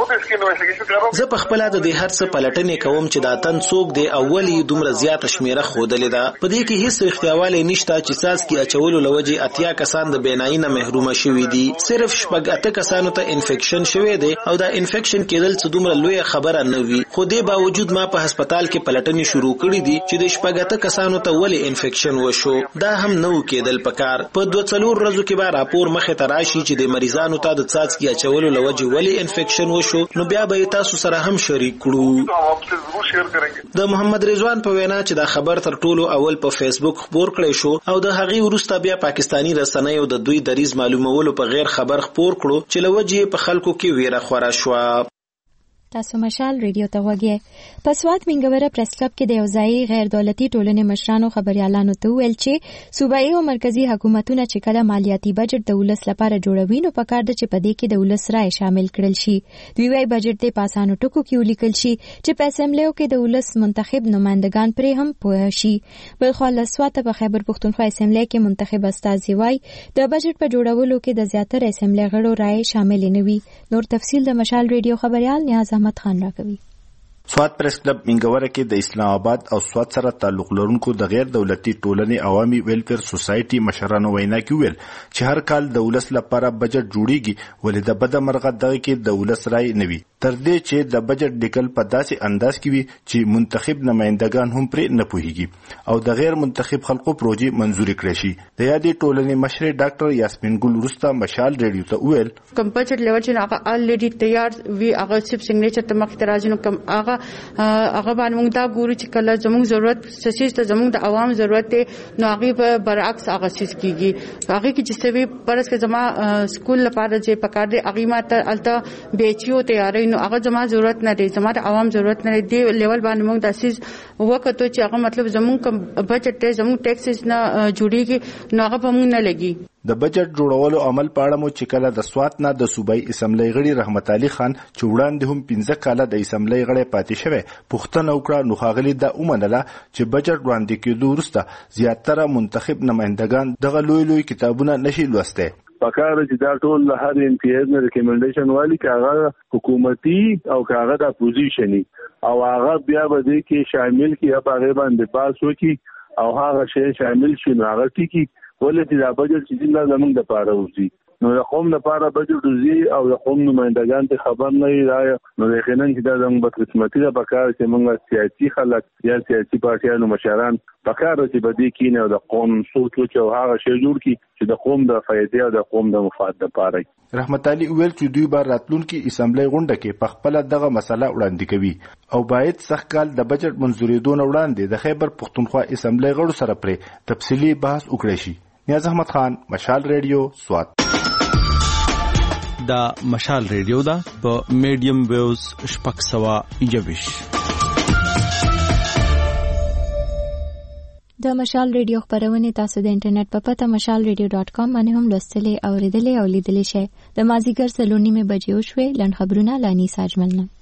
زه په خپل د دې هر څه پلټنې کوم چې دا تن څوک دی او ولې دومره زیاته شمیره ښودلې ده. په دې کې هیڅ اختیاوالی نشته چې څاڅکي اچولو لوجې 80 کسان د بینایي نه محروم شوي دي. صرف 8 کسانو ته انفیکشن شوی دی او دا انفیکشن کېدل څه دومره لویه خبره نه وي. خو دې باوجود ما په هسپتال کې پلټنې شروع کړې دي چې د 8 کسانو ته ولې انفیکشن وشو. دا هم نه و کېدل پکار. په 2-3 ورځو کې به راپور مخه ته راشي چې د مریضانو ته د څاڅکي اچولو لوجه ولې انفیکشن وشو نو بیا به تاسو سره هم شریک کړو. د محمد رضوان په وینا چې دا خبر تر ټولو اول په فیسبوک خبر کړی شو او د هغې وروسته بیا پاکستانی رسنیو د دوی دریز معلومولو په غیر خبر خبر کړو چې لوجه په خلکو کې ویره خورا شو. تاسو مشال ریډیو ته وګورئ. په سوات منګوره پریس کلب کې د یو ځایي غیر دولتي ټولنې مشرانو خبريالانو ته ویل چې صوبایي او مرکزی حکومتونه چې کله مالیاتي بجټ د ولس لپاره جوړوي نو پکار د چې په دې کې د ولس رائے شامل کړل شي. دوی وايي بجټ ته پاسانو ټکو کې ولیکل شي چې په اسمبلیو کې د ولس منتخب نمائندگان پرې هم پوه شي. بلخو له سوات په خیبر پښتونخوا اسمبلی کې منتخب استازي وايي د بجټ په جوړولو کې د زیاتره اسمبلی غړو رائے شامل نه وي. نور تفصیل د مشال ریډیو خبريال نیاز احمد خان راکوي. سوات پریس کلب منګوره کې د اسلام آباد او سوات سره تعلق لرونکو د غیر دولتي ټولنې عوامي ویلفیر سوسایټي مشرانو وینا کې ویل چې هر کال د ولس لپاره بجټ جوړیږي ولې د بده مرغه دغه کې د ولس رائے نه وي تر دې چې د بجټ لیکل په داسې انداز کې وي چې منتخب نمائندگان هم پرې نه پوهیږي او د غیر منتخب خلکو پروژې منزوري کړي شي. د یادې ټولنې مشر ډاکټر یاسمین ګل وروسته مشال ریډیو ته ویل کوم بجټ لیول چې هغه الریډي تیار وی هغه سب سیګنیچر ته مخ تراجنو کم هغه باندې موږ دا ګورو چې کله زموږ ضرورت سسیس ته زموږ د عوام ضرورت ته نو هغه په برعکس هغه سیس کیږي. هغه کې چې سوي پرس کې زما سکول لپاره چې پکار دي هغه ماته الته بیچیو تیارې نو هغه زما ضرورت نه دي زما د عوام ضرورت نه دی لیول باندې موږ د سیس وکړو چې هغه مطلب زموږ بجټ ته زموږ ټیکسز نه جوړیږي نو هغه په موږ نه لګي. د بجټ جوړولو عمل په اړه مو چې کله د سوات نه د صوبایي اسمبلی غړي رحمت علي خان چې وړاندې هم 15 کاله د اسمبلی غړي پاتې شوی پوښتنه وکړه نو ښاغلي دا ومنله چې بجټ وړاندې کېدو وروسته زیاتره منتخب نمائندگان دغه لوی کتابونه نشي لوسته. پکاره چې دا ټول له هر ام پی ایس نه ریکمنډیشن والی کاغه حکومتي او کاغه د اپوزیشني او هغه بیا به دې کې شامل کی هغه باندې پاس وکي او هغه شی شامل شي نو هغه ټکی ولې چې دا بجټ چې څنګه زمونږ د پاره وځي نو د قوم لپاره بجټ وزي او د قوم نمائندگان ته خبر نه راي نو یقینا چې دا زموږ بدقسمتي ده پکار چې موږ سیاسي خلک یا سیاسي پارټیانو مشران پکار چې بدی کینه او د قوم سوچ او هغه شی جوړ کی چې د قوم د فائدې او د قوم د مفاد لپاره. رحمت علي ویل چې دوی بار راتلونکي اسمبلی غونډه کې په خپل دغه مسله وړاندې کوي او باید سخت کال د بجټ منځورېدو نه وړاندې د خیبر پښتونخوا اسمبلی غړو سره پرې تفصیلي بحث وکړي شي. نیاز احمد خان، مشال ریډیو، سوات. دا مشال ریډیو دا په میډیم ویوز 621. د مشال ریډیو خبرونه تاسو د انټرنیټ په پته mashalradio.com باندې هم لوستلې او ریډلې او لیدلې شئ. د مازیګر سلونی می بجې وشوي لن خبرونه لانی ساجمل نه.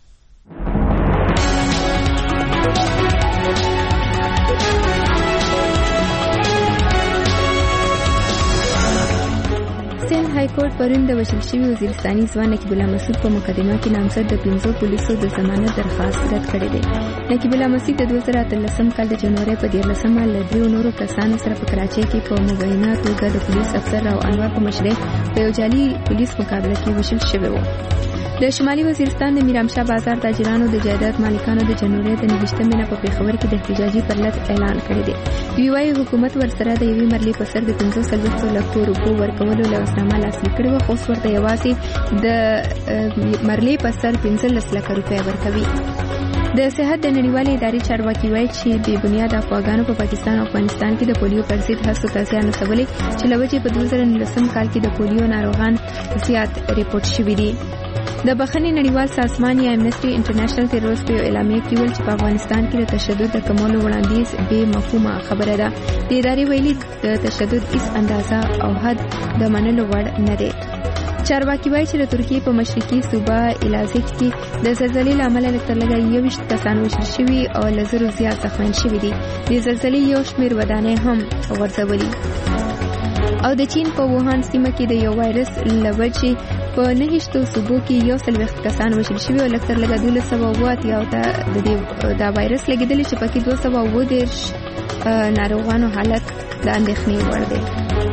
سند های کورټ پرون د وشل شوی وزیرستاني ځوان نقیب الله مسعود په مقدمه کې نامزد د 5 پولیسو د ضمانت درخواست رد کړی دی. نقیب الله مسعود د 2013 کال د جنوري په 13 له دریو نورو کسانو سره په کراچۍ کې په مبینه توګه د پولیس افسر راو انور په مشرۍ په یو جعلي پولیس مقابله کې وشل شوی و. د شمالي وزیرستان د میرامشاه بازار تاجرانو د جایداد مالکانو د جنوري د 19 مینا په پیښور کې د احتجاجي پرلط اعلان کړی دی. دوی وايي حکومت ورسره د یوې مرلې په سر د 15 لک روپیو ورکولو لوسنامه لاسلیک کړې و، خو ورته یوازې د مرلې په سر 15 لک روپۍ ورکوي. د صحت د نړیوالې ادارې چارواکي وایي چې بې بنیاده افواګانو په پاکستان او افغانستان کې د پولیو پر ضد هڅو ته زیان رسولی چې له وجې په 2019 کال کې د پولیو ناروغان زیات ریپورټ شوي دي. د بخښنې نړیوال سازمان یا امنسټي انټرنیشنل په روز په اعلامیه کې ویل چې په افغانستان کې د تشدد د کمولو وړاندیز بې مفهومه خبره ده. د ادارې ویلي د تشدد هیڅ اندازه او حد د منلو وړ نه دی. چارواکي وایي چې د ترکیې په مشرقي صوبه الازیک کې د زلزلې له امله تر لږه 21 کسان وژل شوي او له زرو زیات زخمیان شوي دي. د زلزلې یو شمېر ودانۍ هم غورځولي. او د چین په ووهان سیمه کې د یو وایرس له وجې په 9 صوبو کې 140 کسان وژل شوي او لږ تر لږه 1280 ته د وایرس لګېدلی چې پکې 230 ناروغانو حالت د اندېښنې وړ دی.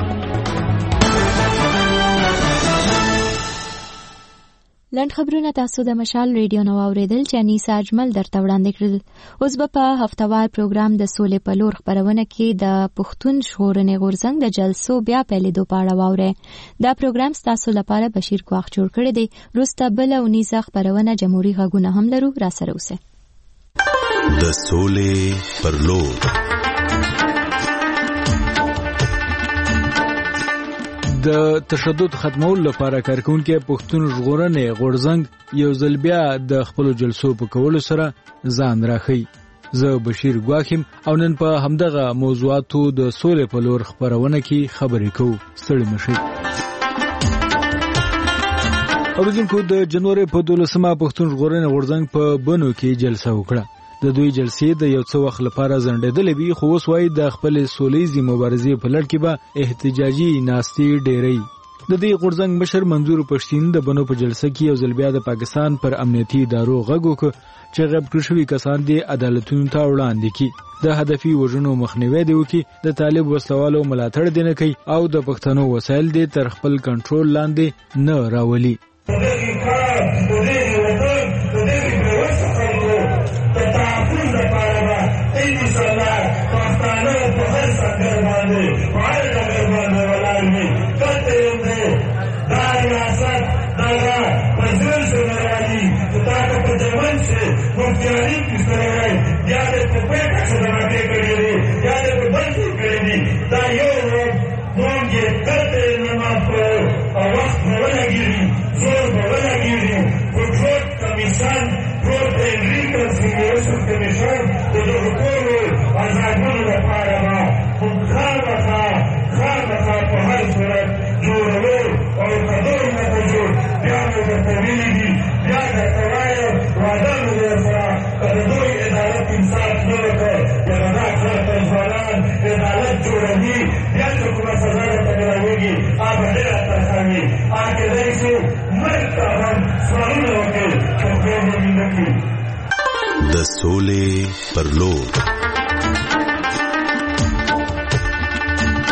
لنډ خبرونه تاسو د مشال ریډیو نو اوریدل چې انیسا اجمل درته وړاندې کړل. اوس به په هفتوار پروګرام د سولې په لور خبرونه کې د پښتون ژغورنې غورځنګ د جلسو بیا پیلېدو په اړه واورئ. دا پروګرام ستاسو لپاره بشیر کوخ جوړ کړی دی. وروسته بله اونیزه خبرونه جمهوریت غږونه هم لرو. راسره اوسئ. د سولې پر لور د تشدد ختمولو لپاره کارکونکي پښتون ژغورنې غورځنګ یو ځل بیا د خپل جلسو په کولو سره ځان راخی. زه بشیر ګواخیم او نن په همدغه موضوعاتو د سولې په لور خبرونه کې خبرې کوو. ستړي مشئ. اوریدونکو د جنوري په 12مه پښتون ژغورنې غورځنګ په بنو کې جلسه وکړه. د دوی جلسې د یو څه وخت لپاره ځنډېدلې وي، خو اوس وايي د خپل سولېزي مبارزې په لړ کې به احتجاجي ناستې ډېرې. د دې غورځنګ مشر منظور پښتين د بنو په جلسه کې یو ځل بیا د پاکستان پر امنیتي ادارو غږ وکړ چې غیب کړی شوي کسان دې عدالتونو ته وړاندې کړي، د هدفي وژنو مخنیوی دی وکړي، د طالب وسلوالو ملاتړ دی نه کوي او د پښتنو وسایل دې تر خپل کنټرول لاندې نه راولي. د سولې پر لور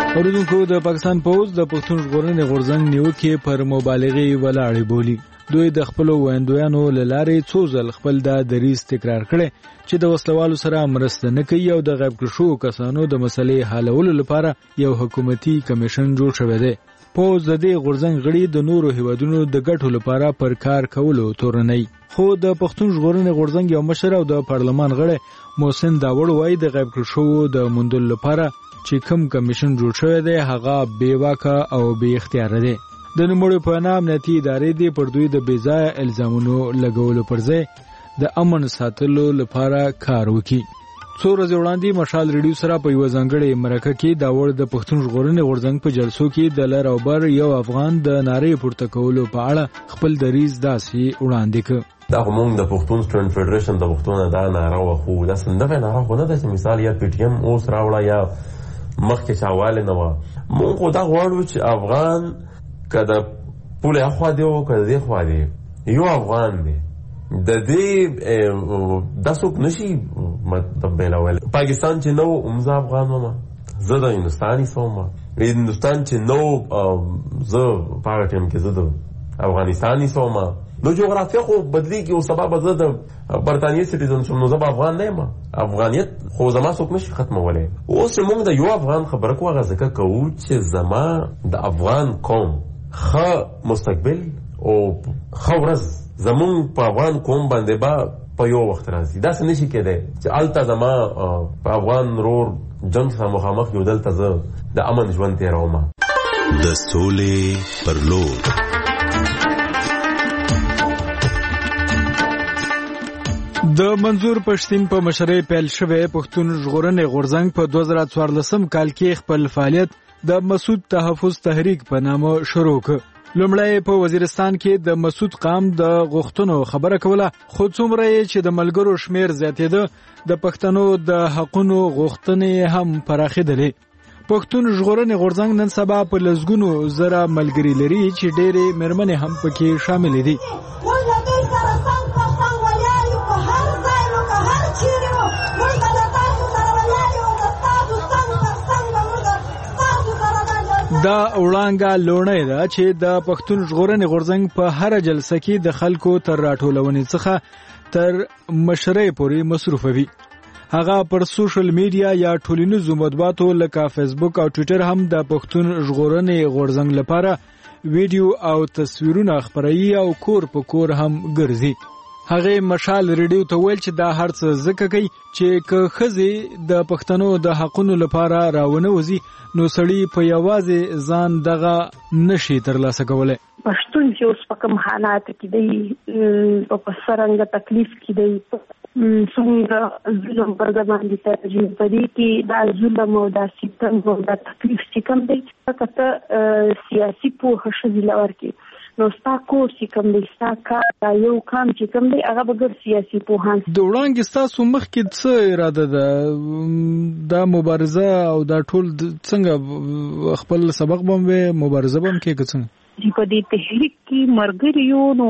اوریدونکو د پاکستان پوز د پښتون ژغورنې غورځنګ نیوکې پر مبالغې ولاړې بولی. دوی د خپل ویندویانو لارې څو ځل خپل د دریځ تکرار کړي چې د وسلوالو سره مرسته نه کوي او د غیب کړو شو کسانو د مسلې حلولو لپاره یو حکومتي کمیشن جوړ شوی دی. پوز د دې غورځنګ غړي د نورو هیوادونو د ګټو لپاره پر کار کولو تورنۍ. خو د پښتون ژغورنې غورځنګ یو مشر او د پارلمان غړی محسن داوړ وایي د غیب کړو شو د موندلو لپاره چې کوم کمیشن جوړ شوی دی هغه بې واکه او بې اختیار دی. د نوموړي په نام امنیتي ادارې دې پر دوی د بې ځایه الزامونو لګولو پر ځای د امن ساتلو لپاره کار وکړي. څو ورځې وړاندې مشال ریډیو سره په یوه ځانګړې مرکه کې داوړ د پښتون ژغورنې غورځنګ په جلسو کې د لر او بر یو افغان د نارې پورته کولو په اړه خپل دریځ داسې وړاندې کړ. دا موږ د پښتون سټوډنټ فدریشن د پښتون دا ناره وخو دا څنګه ناره خو نه ده چې مثال یا پی ټی ایم اوس راوړه یا مخکې چاواله نه و. موږ دا غواړو چې افغان کله پوله اخوا دی او کله دی خوا دی یو افغان دی د دې د څوک نشي مطلب بلول. پاکستان چې نو امزه افغان ومه زه د هندستاني سوم هندستان چې نو زه په ټیم کې زه د افغانستاني سوم نو جغرافیه خو بدلی کې او سبب زه د برتانیې سټیزن شوم نو زه افغان نه یم. افغانیت خو زما څوک نشي ختمولی. اوس موږ د یو افغان خبره کوو هغه ځکه کوو چې زما د افغان قوم ښه مستقبل او ښه ورځ زمونږ په افغان قوم باندې به په یو وخت راځي. داسې نشي کېدی چې هلته زما په افغان رور جنګ سره مخامخ یو دلته زه د امن ژوند تېروم. د سولې پر لور د منظور پښتين په مشرۍ پیل شوی پښتون ژغورنې غورځنګ په 2014 کال کې خپل فعالیت د مسعود تحفظ تحریک په نامه شروع کړ. لومړی په وزیرستان کې د مسعود قام د غوښتنو خبره کوله خو څومره چې د ملګرو شمیر زیاتېده د پښتنو د حقونو غوښتنې هم پراخېدلې. پښتون ژغورنې غورځنګ نن سبا په لسګونو زره ملګري لري چې ډېرې مېرمنې هم پکې شاملې دي. دا وړانګه لوڼه ده چې د پښتون ژغورنې غورځنګ په هر جلسه کې د خلکو تر راټولونې څخه تر مشرۍ پورې مصروفوي. هغه پر سوشل میډیا یا ټولنیزو مطبوعاتو لکه فیسبوک او ټویټر هم د پښتون ژغورنې غورځنګ لپاره ویډیو او تصویرونه خپروي او کور په کور هم ګرځي. هغه مشال ریډیو ته ویل چې دا هر څه ځکه کوي چې که ښځې د پښتنو د حقونو لپاره راونه وځي نو سړی په یوازې ځان دغه نشي ترلاسه کولی. پښتون چې اوس په کوم حالات کې دی په څرنګه تکلیف کې دی څومره ظلم پر د باندې ترجمه په دې کې دا ظلم او دا ستم او دا تکلیف چې کوم دی فقط سیاسي پوهه ښځې له ورکړي نو ستا کور چې کوم دی ستا کار یو کام چې کوم دی هغه به ګر سیاسي پوهان. د وړاندې ستاسو مخکې څه اراده ده دا مبارزه او دا ټول څنګه خپل سبق به هم مبارزه به هم کې که څنګه په دې تحریک کې مرګري یو نو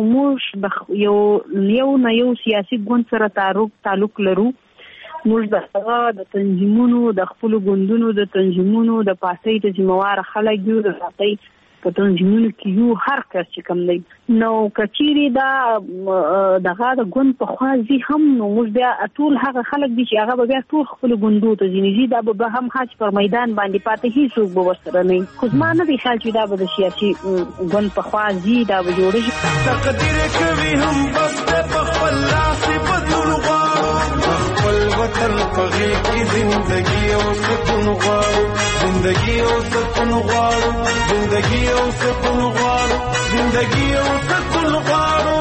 موږ یو نه یو سیاسي ګوند سره تعلق لرو. موږ د هغه د تنظیمونو د خپلو ګوندونو د تنظیمونو د پارټۍ د ذمهوار خلک یو د پارټۍ په تنظیمونو کې یو هر کس چې کوم دی نو کچېرې دا دغه د ګوند په خوا ځي هم نو موږ بیا ټول هغه خلک دي چې هغه به بیا ټول خپلو ګوندو ته ځي نو دا به هم حج پر میدان باندې پاتې هېڅوک به ورسره نه وي. خو زما نه دی خیال چې دا به د سیاسي ګوند په خوا ځي دا به جوړېږي. تقدیر کوي هم بس په خپل لاس بدلون غواړو خپل وطن په غېږ کې زندګي او سکون غواړو زندګي او سکون غواړو زندګي او سکون غواړو زندګي او سکون غواړو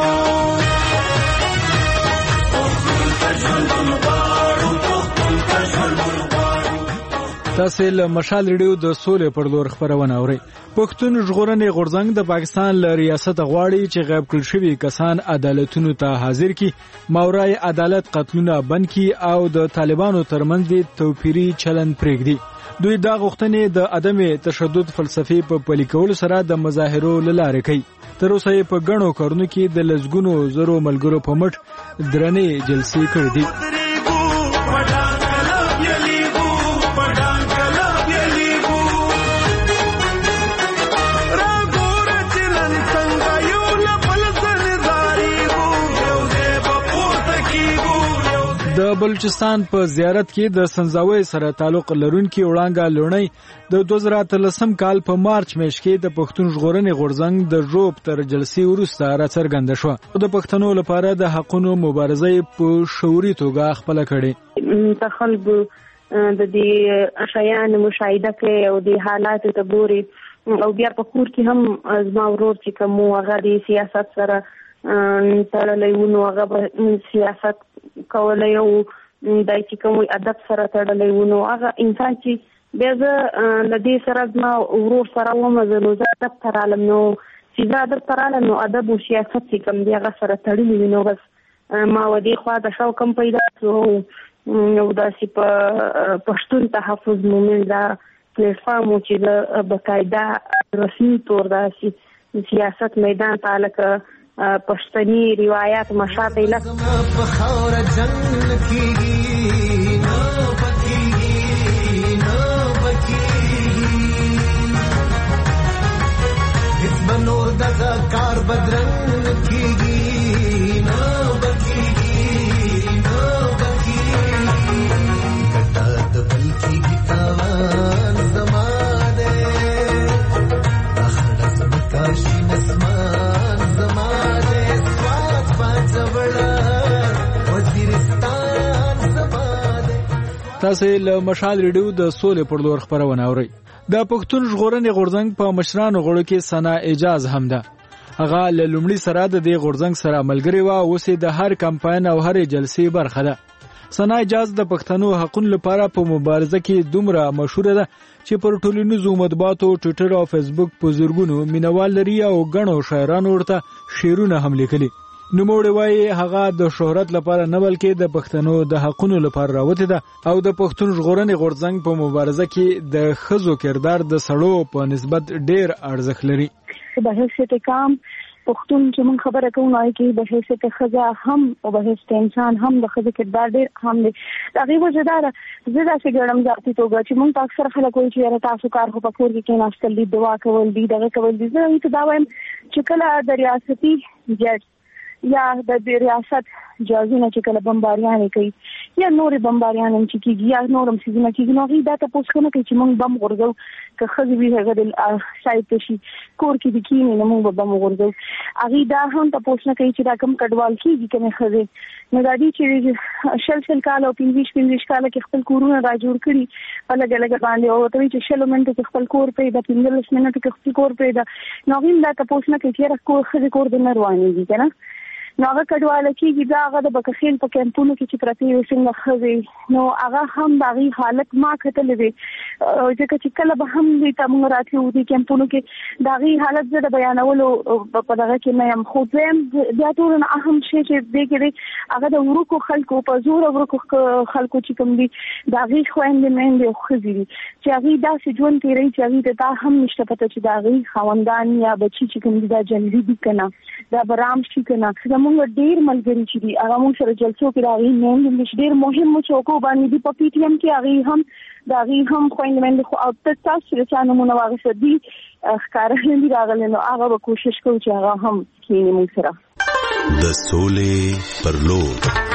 پښتون ته ژوند غواړو پښتون ته ژوند غواړو. تاسو له مشال ریډیو د سولې پر لور خبرونه اورئ. پښتون ژغورنې غورځنګ د پاکستان له ریاست غواړي چې غیب کړل شوي کسان عدالتونو ته حاضر کړي ماورای عدالت قتلونه بند کړي او د طالبانو ترمنځ توپیري چلن پرېږدي. دوی دا غوښتنې د عدم تشدد فلسفي په پلي کولو سره د مظاهرو له لارې کوي. تر اوسه یې په ګڼو کارونو کې د لسګونو زرو ملګرو په مټ درنې جلسې کړې دي. د بلوچستان په زیارت کې د سنځاوي سره تعلق لرونکي وړانګه لونی د 2013 کال په مارچ میاشت کې د پښتون ژغورنې غورځنګ د ژوب تر جلسې وروسته راڅرګنده شوه. د پښتنو لپاره د حقونو مبارزه په شعوري توګه خپل کړي. د خلکو د دې شیان مشاهده کوي او د حالات ته ګوري او بیا په کور کې هم زما ورور چې کوم هغه د سیاست سره تړلې ونو هغه سیاست کولای او دای چې کوم ادب سره تړلې ونو هغه انسان چې بیا زه لدی سره زما ورور سره ومزلو زه ادب ترالم نو چې زه ادب ترالم نو ادب او سیاست چې کوم دی هغه سره تړلې وینو بس ما ودی خوا د شاو کم پیدا شو نو داسې په پښتون تحفظ مومن دا پلیټفارم چې د بقاعده رسمي تور داسې سیاست میدان تعلق پښتني روایت مشاته لک په خاور جنگ کیږي نو پکیږي هیڅ بنور د کار بدرنګ کیږي نو پکیږي کټا د بل کیږي تاوان زماده اخړه زمکاشي نسمان تاسو له مشال ریډیو د سولې پر لور خبرونه اورئ. د پښتون ژغورنې غورځنګ په مشرانو غړو کې ثنا اعجاز هم ده. هغه له لومړي سره د دې غورځنګ سره ملګری و او اوس د هر کمپاین او هر جلسې برخه ده. ثنا اعجاز د پښتنو حقوقو لپاره په مبارزه کې دومره مشهور ده چې پر ټولنیزو مطبوعاتو ټوئیټر او فیسبوک په زورګونو مینوال لري او غنو شاعرانو ورته شعرونه هم لیکلي. نوموړی وایي هغه د شهرت لپاره نه بلکې د پښتنو د حقونو لپاره راوتی ده او د پښتون ژغورنې غورځنګ په مبارزه کې د ښځو کردار د سړو په نسبت ډیر ارزښت لري. به حیثیت کام پښتون چې موږ خبره کوو نو کې به حیثیت ښځه هم او به حیثیت انسان هم د ښځې کردار ډیر هم دی. هغې وجه دا ده زه داسې ګڼم ذاتي توګه چې موږ په اکثر خلک وایي چې یاره تاسو کار خو په کور کې کېناستل دي دعا کول دي دغه کول دي. زه هغې ته دا وایم چې کله د ریاستي جج یا د ریاست جازونه چې کله بمباریانې کوي یا نورې بمباریانې چې کېږي یا نورم څیزونه کېږي نو هغې دا تپوس کوي چې موږ بم غورځو که ښځې وي هغه د سایډ ته شي کور کې دې کښېني نو موږ به بم غورځو. هغې دا هم تپوس نه کوي چې دا کوم کډوال کېږي کومې ښځې نو دا دي چې شل کاله او 25 کاله کې خپل کورونه را جوړ کړي په لږه لږه باندې او ورته وایي چې 6 منټو کې خپل کور پرېږده 15 منټو کې خپل کور پرېږده نو هغې دا تپوس نه کوي چې یاره ښځې کور دې نه روانېږي که نه نو هغه کډواله کېږي دا هغه د بکخیل په کیمپونو کې چې پرتې وي څنګه ښځې نو هغه هم د هغې حالت ما کتلی دی ځکه چې کله به هم دوی ته موږ راتلو دې کیمپونو کې د هغې حالت زه د بیانولو په دغه کې نه یم خو دویم بیا ټولو نه اهم شی چې دی کې دی هغه د ورکو خلکو په زوره ورکو خلکو چې کوم دي د هغې خویندې میندې او ښځې دي چې هغې داسې ژوند تېروي چې هغې ته دا هم نشته پته چې د هغې خاوندان یا بچي چې کوم دي دا جنګي دي که نه دا به رام شي که نه موږ ډېر ملګري چې دي هغه موږ سره جلسو کې د هغې میندې چې ډېر مهم چوکو باندې دي په پی ټي ایم کې هغې هم د هغې هم خویندې میندې خو او تاسو چې د چا نومونه واخیسته دي ښکاره نه دي راغلي نو هغه به کوشش کوو چې هغه هم کښېني موږ سره. د سولې پر لور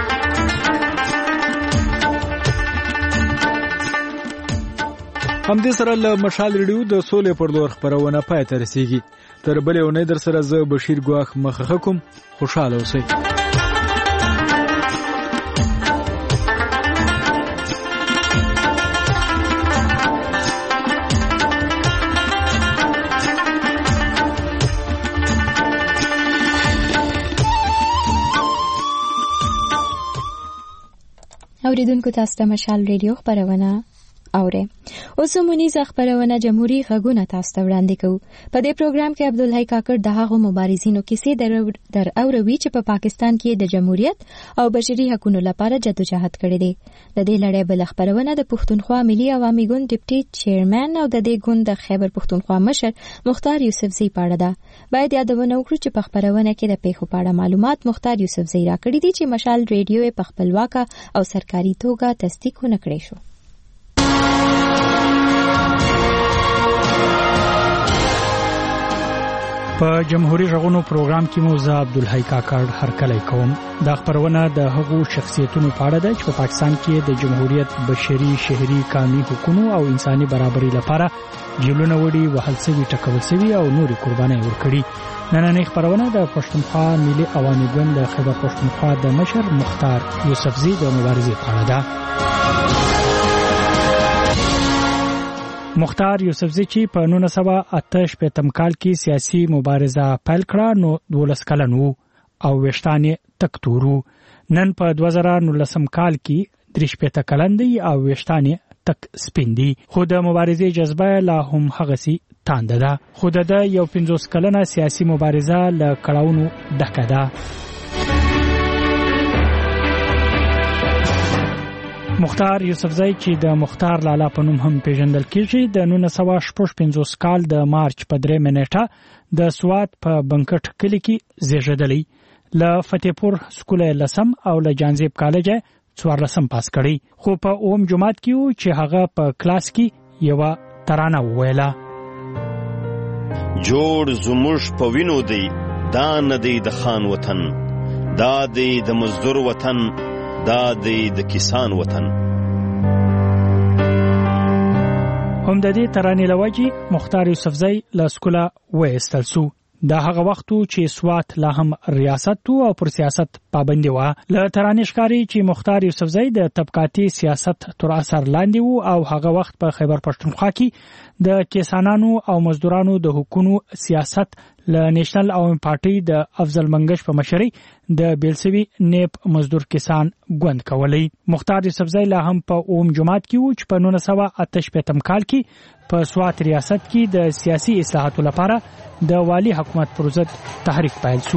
همدې سره له مشال ریډیو د سولې پر لور خبرونه پای ته رسیږي. تر بلې اونۍ در سره زه بشیر ګواخ مخه کوم. خوشاله اوسئ. اوریدونکو تاسو ته مشال ریډیو خبرونه اوره اوس مونیز خبرونه جمهوریت غږونه تاسو ته وړاندې کوو. په دې پروګرام کې عبدالحی کاکړ د هغو مبارزینو کیسې در اوروي چې په پاکستان کې د جمهوریت او بشري حقوقو لپاره جدوجہد کړې دي. د دې لړۍ بل خبرونه د پښتونخوا ملي عوامي ګوند ډیپټي چیرمن او د دې ګوند د خیبر پښتونخوا مشر مختار یوسفزئی په اړه ده. باید یادونه وکړو چې په خبرونه کې د پیښو په اړه معلومات مختار یوسفزئی راکړي دي چې مشال ریډیو په خپلواکه او سرکاري توګه تصدیق نه کړی شو. په جمهوریت غونو پروګرام کې مو زه عبدالحی کاکړ هرکلی کوم. دا خبرونه د هغو شخصیتونو په اړه ده چې په پاکستان کې د جمهوریت بشري شهري قانوني حقوقو او انساني برابرۍ لپاره جیلونه وړي وهل شوي ټکول شوي او نورې قربانۍ ورکړي. نننۍ خبرونه د پښتونخوا ملي عوامي ګوند د خیبر پښتونخوا د مشر مختار یوسفزي د مبارزې په اړه ده. مختار یوسفزي چې په 1988 کال کې سیاسي مبارزه پیل کړه نو 12 کلن وو او ویشتانې تک تورو. نن په 2019 کال کې 43 کلن دی او ویشتانې تک سپین دی. خو د مبارزې جذبه لا هم هغسي تانده ده. خو د یو 50 کلنه سیاسي مبارزه له کړاوونو ډکه ده. مختار یوسفزی چې د مختار لالا په نوم هم پیژندل کیږي د 1955 کال د مارچ په 3 نیټه د سوات په بنکټ کلی کې زیږیدلی. له فتح پور سکول لسم او له جانزیب کالج 14 پاس کړی. خو په اوم جماعت کې و چې هغه په کلاس کې یو ترانه وویله. جوړ زموږ په وینو دی دا نه دی د خان وطن، دا دی د مزدور وطن، دا دی د کسان وطن. هم د دې ترانې لوجي مختار یوسفزی له سکوله وایستل سو. دا هغه وخت چې سوات لا هم ریاست او پر سیاست پابندي و. له ترانې ښکاری چې مختار یوسفزی د طبقاتي سیاست تر اثر لاندې وو او هغه وخت په خیبر پښتونخوا کې د کسانانو او مزدورانو د حقوقو سیاست له نېشنل عوامي پارټي د افضل منګش په مشرۍ د بیلسوي نیب مزدور کسان ګوند کولی. مختار یوسفزی لا هم په اوم جماعت کې و چې په 1988 کال کې په سوات ریاست کې د سیاسي اصلاحاتو لپاره د والی حکومت پر ضد تحریک پیل شو.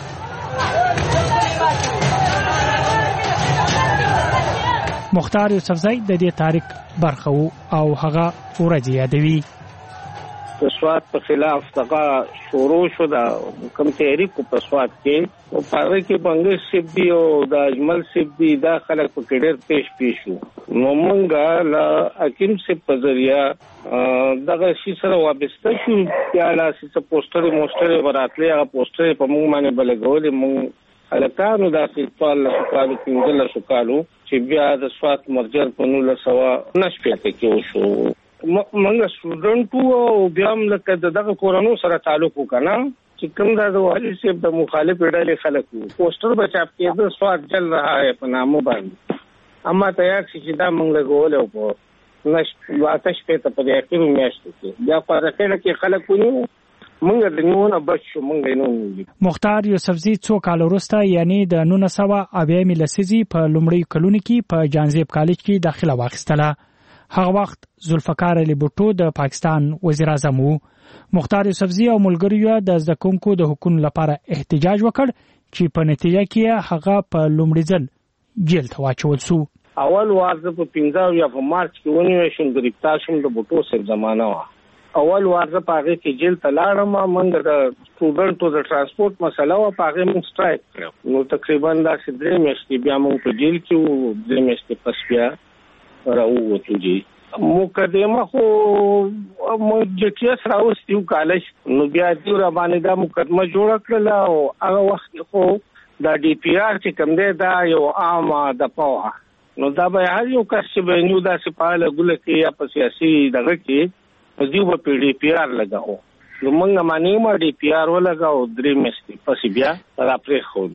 مختار یوسفزی د دې تحریک برخه وو او هغه ورځ یادوي. د سوات په خلاف دغه شروع شو د کوم تحریک په سوات کې او پاره کې بنګش سیب دی او د اجمل سیب دی دا خلک په کډیر پیښ شو. نو مونږه له حکیم سیب په ذریعہ دغه شي سره وابسته شو. پیاله سیسه پوسټر وراتلې هغه پوسټر په مونږ باندې بلګولې. مونږ الکانو د خپل لپاره پینځل شو کالو چې بیا د سوات مرجر په 1990 کې وشو. منګه سټوډنټ او بیا لکه دغه کورونو سره تعلق وکنا چې کوم د والی سیب د مخالف ډلې خلک پوسټر بچاپ کې د سوات جل رہا ہے په نامو باندې. اما تیار چې دا منګه غول او په نش آتش په ته یقین میاشت کې بیا په راکړه کې خلک ونیو منګه د نیونه بچو منګه نو. مختار یوسفزی څو کال وروسته یعنی د 1980 لسیزي په لومړی کلونو کې په جانزیب کالج کې داخله واخیستله. هغه وخت ذوالفقار علي بوټو د پاکستان وزیر اعظم وو. مختار یوسفزی او ملګریو د زده کوونکو د حقوقو لپاره احتجاج وکړ چې په نتیجه کې هغه په لومړي ځل جیل ته واچول سو. اول وارزه په 15 یا په مارچ کې ونیول شو گرفتار شوم د بوټو سره زمانہ وا. اول وارزه پاغه کې جیل ته لاړم. موږ د سټوډنټو د ترانسپورت مسله وا پاغه موږ سټرایک کړو. نو تقریبا دا 3 میاشتې بیا موږ په جیل کې وو. 3 میاشتې پس بیا راووتو جی. مقدمه خو موږ چې راوستیو کالج نو بیا دې را باندې دا مقدمه جوړ کړل او هغه وخت خو دا ډي پی آر چې کوم دی دا یو عام د پوها نو دا به هر یو کس چې به نو دا سپاله ګل کې یا په سیاسي دغه کې دیو په ډي پی آر لګاو. نو موږ معنی ما ډي پی آر ولګاو 3 میاشتې پس بیا را پرې خو.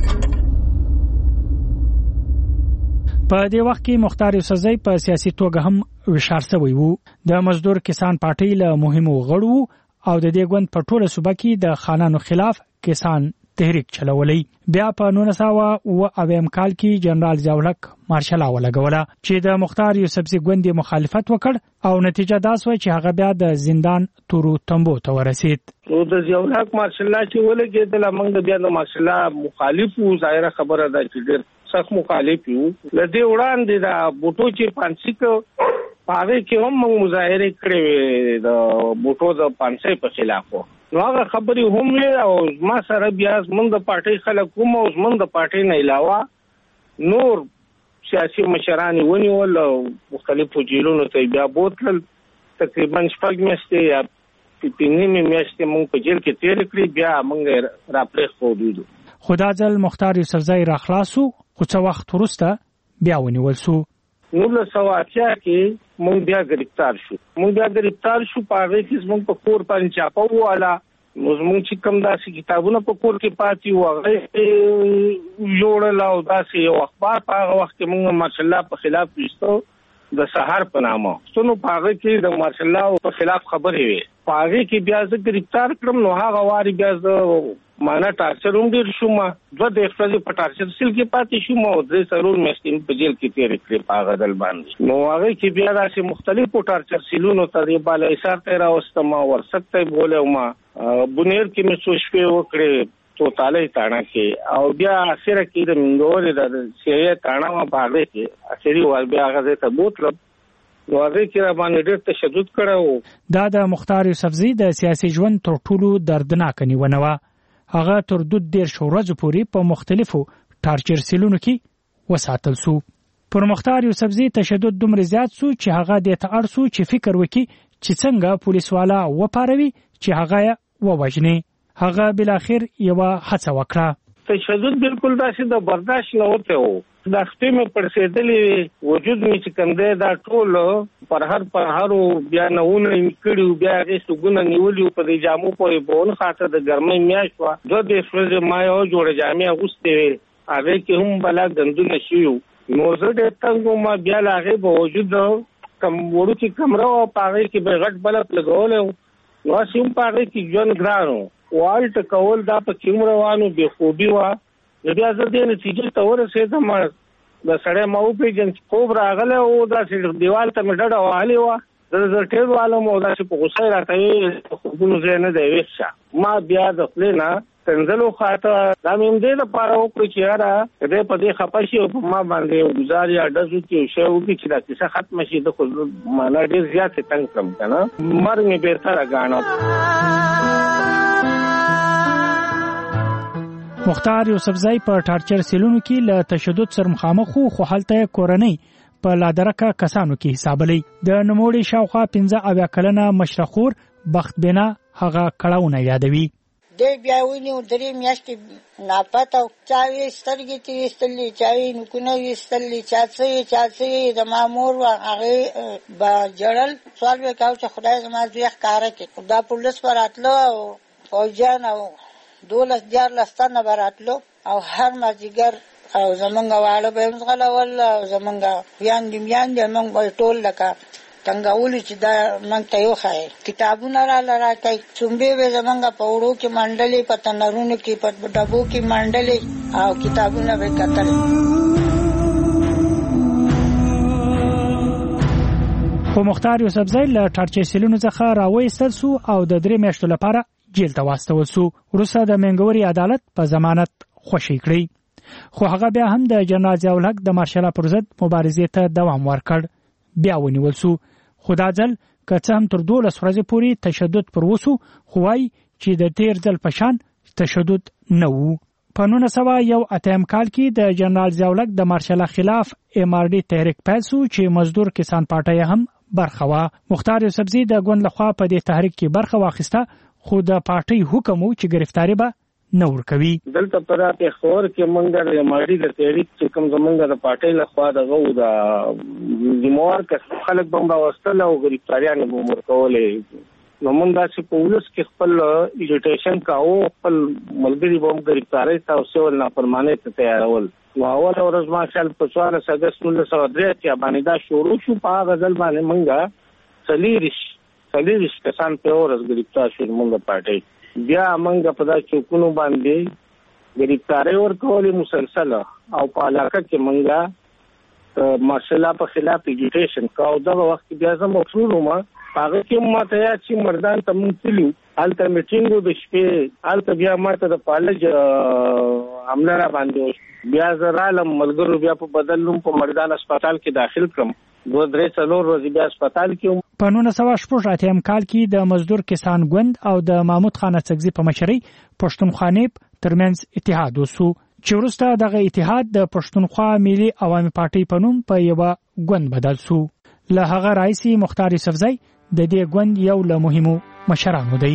په دې وخت کې مختار یوسفزی په سیاسي توګه هم وشار شوی وو. د مزدور کسان پارټي له مهمو غړو او د دې ګوند په ټوله صوبه کې د خانانو خلاف کسان تحریک چلولې. بیا په 1990 کال کې جنرال ضیاءالحق مارشال ولګوله چې د مختار یوسفزی ګوند مخالفت وکړ او نتیجه دا شوه چې هغه بیا د زندان تورو تنبو ته ورسید. نو د ضیاءالحق مارشال چې ولګېدل موږ بیا د مارشال مخالف وو. ظاهره خبره ده چې ډېر سخت مخالف یو. لدې وړاندې دا بوټو چې پانسي کو پاره کې هم موږ مظاهره کړې د بوټو د پانسي په خلاف. نو هغه خبرې هم او ما سره بیا موږ د پارټي خلک کوم او موږ د پارټي نه علاوه نور سیاسي مشران ونیول او مختلفو جیلونو ته بیا بوتل. تقریبا 4 میاشتې یا نیمه میاشتې موږ په جیل کې تیر کړی، بیا موږ را پرېښودو. خدا ځل مختار یوسفزی را خلاصو، خو څه وخت وروسته بیا ونیول سو. 1980 کې موږ بیا گرفتار شو. په هغه کې موږ په کور باندې چاپه واله، نو موږ چې کوم داسې کتابونه په کور کې پاتې وو هغه جوړل او داسې یو اخبار په هغه وخت کې موږ ماشاءالله په خلاف وشتو د سحر په نامه. نو په هغه کې د ماشاءالله په خلاف خبرې وي. په هغه کې بیا زه گرفتار کړم، نو هغه واري بیا زه معنا ټارچر هم ډېر شوم، 2 ورځې په ټارچر سیل کې پاتې شوم او 3 میاشتې په جیل کې تېرې کړې په هغه ډول باندې. نو هغه کې بیا داسې مختلفو ټارچر سیلونو ته د بالا حصار ته راوستم، ورسک ته بولم، بنیر کې مې څو شپې وکړې توتالې تاڼه کې، او بیا اخره کې د منګورې د سیې تاڼه ما باندې کې اخري وال بیا هغه ته بوتلم، نو هغه کې را باندې ډېر تشدد کړو. دا د مختار یوسفزی د سیاسي ژوند تر ټولو دردناک نیونه وه. هغه تر 2 ورځې پورې په مختلفو ټارچر سیلونو کې وساتل سو. پر مختار یوسفزی تشدد دومره زیات سو چې هغه د ته اړ سو چې فکر وکړي چې څنګه پولیس والا وپاروي چې هغه ووجني. هغه بلاخر یو هڅه وکړه. تشدد بالکل داسې د برداشت نه وته وو. دا خپې مې پړسېدلې وجود مې چې کوم دی دا ټول پر هر بیا نهونه کړي، بیا هغې سګونه نیولي په دې جامو پورې بون خاطر د ګرمۍ میاشت وه. 2 ورځې ما یو جوړه جامې اغوستې وې، هغې کې هم بلا ګندونه شوي وو. نو زه ډېر تنګ وم، بیا له هغې باوجود کوم وړوکې کمره وه په هغې کې به غټ بلب لګولی وو، نو هسې هم په هغې کې ژوند ګران وو. والټ کول دا په کې هم روان وو، بېخوبي وه. بیا زه دې نتیجې ته ورسېدم، د سړی ما وپېژند چې خوب راغلی و، داسې دیوال ته مې ډډه وهلې وه، زه ټېل والم او داسې په غوسه یې راته ویې خوبونو ځای نه دی ویښ شه. ما بیا د خولې نه کنځلو خواته دا مې همدې دپاره وکړو چې یاره که دی په دې خفه شي او په ما باندې یو ګزار یا ډز وکړي، یو شی وکړي چې دا کیسه ختمه شي. د خو معنا ډېر زیات یې تنګ کړم که نه، مرګ مې بېرته راګاڼه. مختار یوسفزی په ټارچر سیلونو کې له تشدد سره مخامخ وو، خو هلته کورنۍ په لادرکه کسانو کې حسابلی. د نوموړي شاوخوا 15 کلنه مشرخور بخت بنا هغه کړهونه یادوي. دی بیا ونیو 3 میاشتې ناپته، چاوي سترګې ترې ایستلې، چاوي نوکونه یې ایستلې، چا څه د ما مور وه هغې به ژړل. سوال به کوو چې خدای زما زوی ښکاره کړي. دا پولیس به راتلو او فوجیان او 12-14 تنه به راتلو او هر مازدیګر او زمونږ واړه به هم ځغلول او زمونږ میاندې موږ به ټول لکه څنګهولي چې دا موږ ته وښایي. کتابونه راکوي، څومبې به زمونږ په وړو کې منډلې، په تنرونو کې، په ډبو کې منډلې او کتابونه به کتل. خو مختار یوسفزی له ټارچر سیلونو څخه راوایستل سو او د 3 میاشتو لپاره جیل ته واستول سو. وروسته د منګوري عدالت په ضمانت خوشی کړی، خو هغه بیا هم د جنرال ضیاء الحق د مارشال پر ضد مبارزې ته دوام ورکړ. بیا ونیول سو، خو دا ځل که څه هم تر 12 ورځې پورې تشدد پر وسو، خو وایي چې د تیر ځل په شان تشدد نه وو. په 1981 کال کې د جنرال ضیاء الحق د مارشال خلاف MRD تحریک پیل سو چې مزدور کسان پارټي هم برخه وا. مختار یوسفزی د ګوند لخوا په دې تحریک کې برخه واخیسته، خو د پارټي حکم وو چې گرفتاری به نه ورکوي. دلته پر پېښور کې موږ د MRD د تحریک چې کوم زمونږ د پارټي لخوا دغه و د ذمہوار خلک به راوستل او گرفتاریان به ورکولې. نو موږ داسې په ولس کې خپل ایجیټیشن کاوه، خپل ملګري به هم گرفتارۍ ته او سول نافرمانۍ ته تیارول. نو اوله ورځ ماشال په 14 اګست 1983 باندې دا شروع شو. په هغه ځل باندې موږ 40 کسان په ورځ گرفتار شول موږ پارټي. بیا موږ په دا چوکونو باندې گرفتاری ورکولې مسلسل او په علاقه کې موږ مارشال په خلاف ایجیټیشن کاوه. دغه وخت بیا زه مفرور وم، هغه کې ما ته یاد چې مردان ته موږ تللو، هلته میټینګ د شپې، هلته بیا ما ته د فالج حمله را باندې. بیا زه رالم، ملګرو بیا په بدلوم، په مردان هسپتال کې داخل کړم. 2-3 ورځې بیا هسپتال کې. په 1986 کال کې د مزدور کسان ګوند او د محمود خان اڅکزي په مشرۍ پښتونخوا ترمنځ اتحاد وسو، چې وروسته دغه اتحاد د پښتونخوا ملي عوامي پارټي په نوم په یو ګوند بدل سو. له هغه راځي مختار یوسفزی د دې ګوند یو له مهمو مشرانو دی.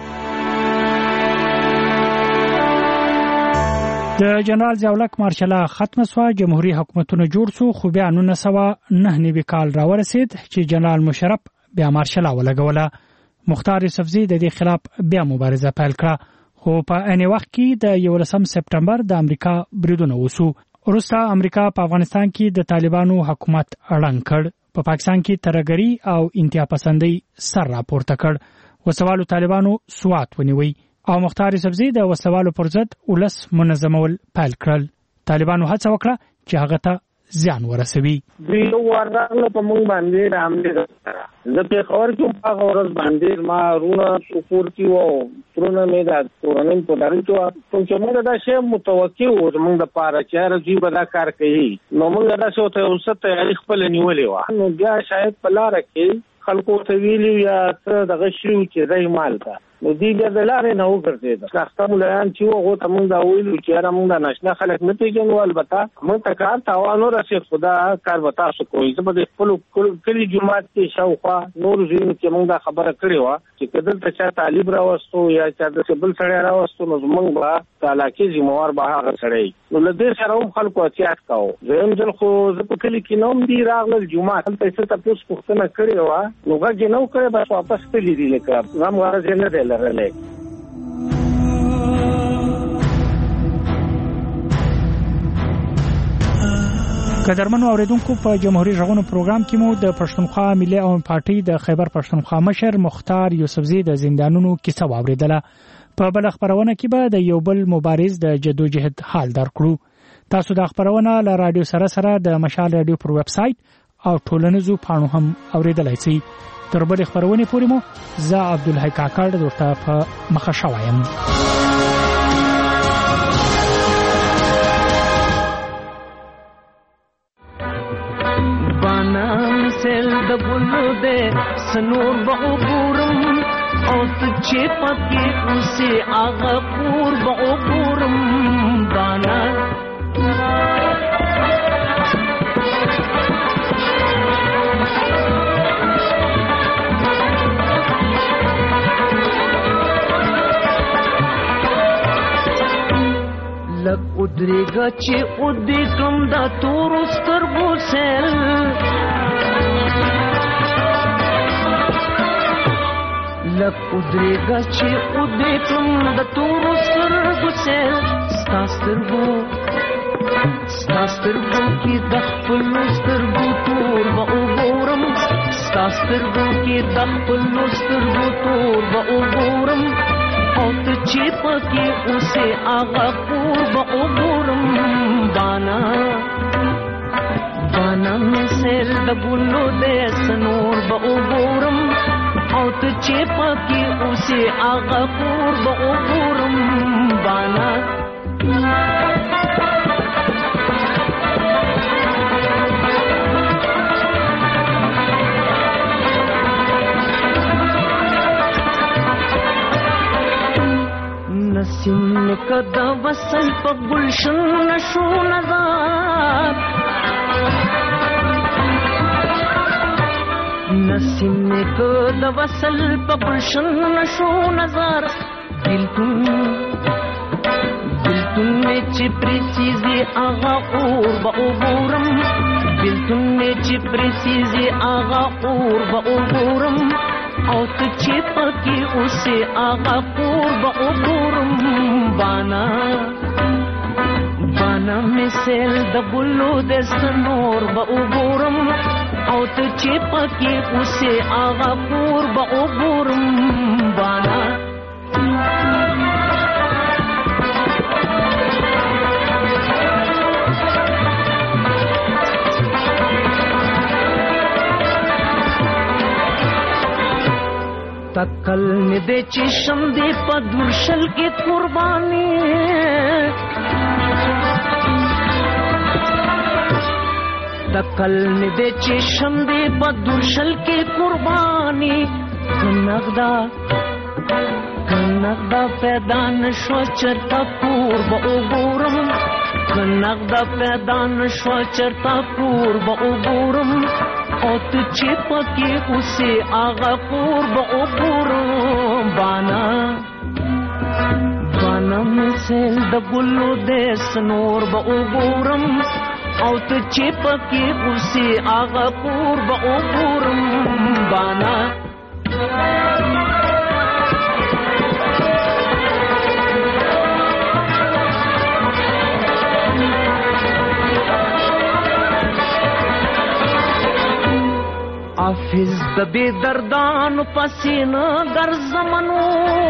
د جنرال ضیاءالحق مارشله ختم سو، جمهوریت حکومتونه جوړ سو، خو بیا 1909 کال راورسید چې جنرال مشرف بیا مارشله ولګوله. مختار یوسفزي د دې خلاف بیا مبارزه پیل کړه، خو په عین وخت کې د 11 سپټمبر د امریکا بریدونه وسو. وروسته امریکا په افغانستان کې د طالبانو حکومت اړنګ کړ، په پاکستان کې ترهګري او انتها پسندي سر راپورته کړ، وسوالو طالبانو سوات ونیوي او مختار یوسفزي د وسوالو پر ضد ولس منظمول پیل کړل. طالبانو هڅه وکړه چې هغه ته زیان ورسوي. دوی ورغله په مونږ باندې رامنه زه په خبر کې په ورځ باندې ما رونه شکر کیو ترونه مې دا تورنم په درچو چې موږ دا شی متوقع وو موږ د پاره چې راځي به دا کار کوي، نو موږ دا څه ته اوسه تیاری خپل نیولې و، نو بیا شاید په لار کې خلکو ته ویلو یا څه دغه شی چې راي مال تا نو دی بیا د لارې نه وګرځید. کاستم مليان چې وو ته موږ دا ویلو چې را موږ ناشنا خلک نه پیژنو، البته موږ ته کار تاوانو رسې خدا کار وتا شو کوی. زه به خپل کلی جماعت کې شاوخوا نور ځین چې موږ دا خبره کړې و چې کدل ته چا طالب راوستو یا چا د بل سړی راوستو، نو موږ به تعالی کې ذمہوار به هغه سړی نو لدې سره هم خلکو احتیاط کاوه. زم ځل خو زه په کلی کې نوم دی راغل جماعت ته څه تاسو پوښتنه کړې و، نو غږ نه وکړې بس واپس کلی دی لکه زم غواړم نه دی لرلې. قدرمنو اوریدونکو، په جمهوریت غونو پروګرام کې مو د پښتونخوا ملي عوام پارټي د خیبر پښتونخوا مشر مختار یوسفزي د زندانونو کیسه واوریدله. په بل خبرونه کې به د یو بل مبارز د جدوجہد حال درکړو. تاسو د خبرونه له رادیو سره د مشال رادیو پر ویب سټ او ټولنیزو پاڼو هم اوریدلای شئ. تر بل خبرونه پورې مو زه عبدالحی کاکړ درته په مخه شوایم. سل د بلو دې سنور بعبورم او چې پکې اوسه هغه پور بعبورم بانا لک ادریگا چې ادی کم دا تور سترګو سل لک ادریگا چې ادی کم دا تور سترګو سل سترګو کې د خپل سترګو تور به وګورم، سترګو کې د خپل سترګو تور به وګورم، او ته چې پکې اوسه هغه پور به وګورم بانا مې سیل د ګلو دې سنور به وګورم، او ته چې پکې اوسه هغه پور به وګورم بانا. نسیم کدا وصل په گلشن نشو نظر، نسیم کدا وصل په گلشن نشو نظر، دلتون میں چپری چیزی آغا اور با اوبورم، دلتون میں چپری چیزی آغا اور با اوبورم، او ته چې پکې اوسه هغه پور به وګورم بانا مې سیل د بلو د سنور به وګورم، او ته چې پکې اوسه هغه پور به وګورم بانا. تکل می دے چشم دے پدرشل کی قربانی، تکل می دے چشم دے پدرشل کی قربانی، کنگدا پیدا نشو چرتا پور با اوگورم، کنگدا پیدا نشو چرتا پور با اوگورم، او ته چې پکې اوسې هغه کور به وګورم بانا مثل د ګلو د سنور به وګورم او ته چې پکې اوسې هغه کور به وګورم بانا حافظ د بے دردانو پسې نه ګرځمنو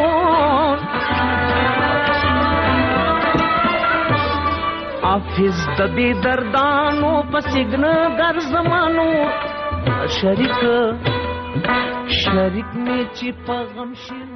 حافظ د بے دردانو پسې نه ګرځمنو شریک می چې په غم شي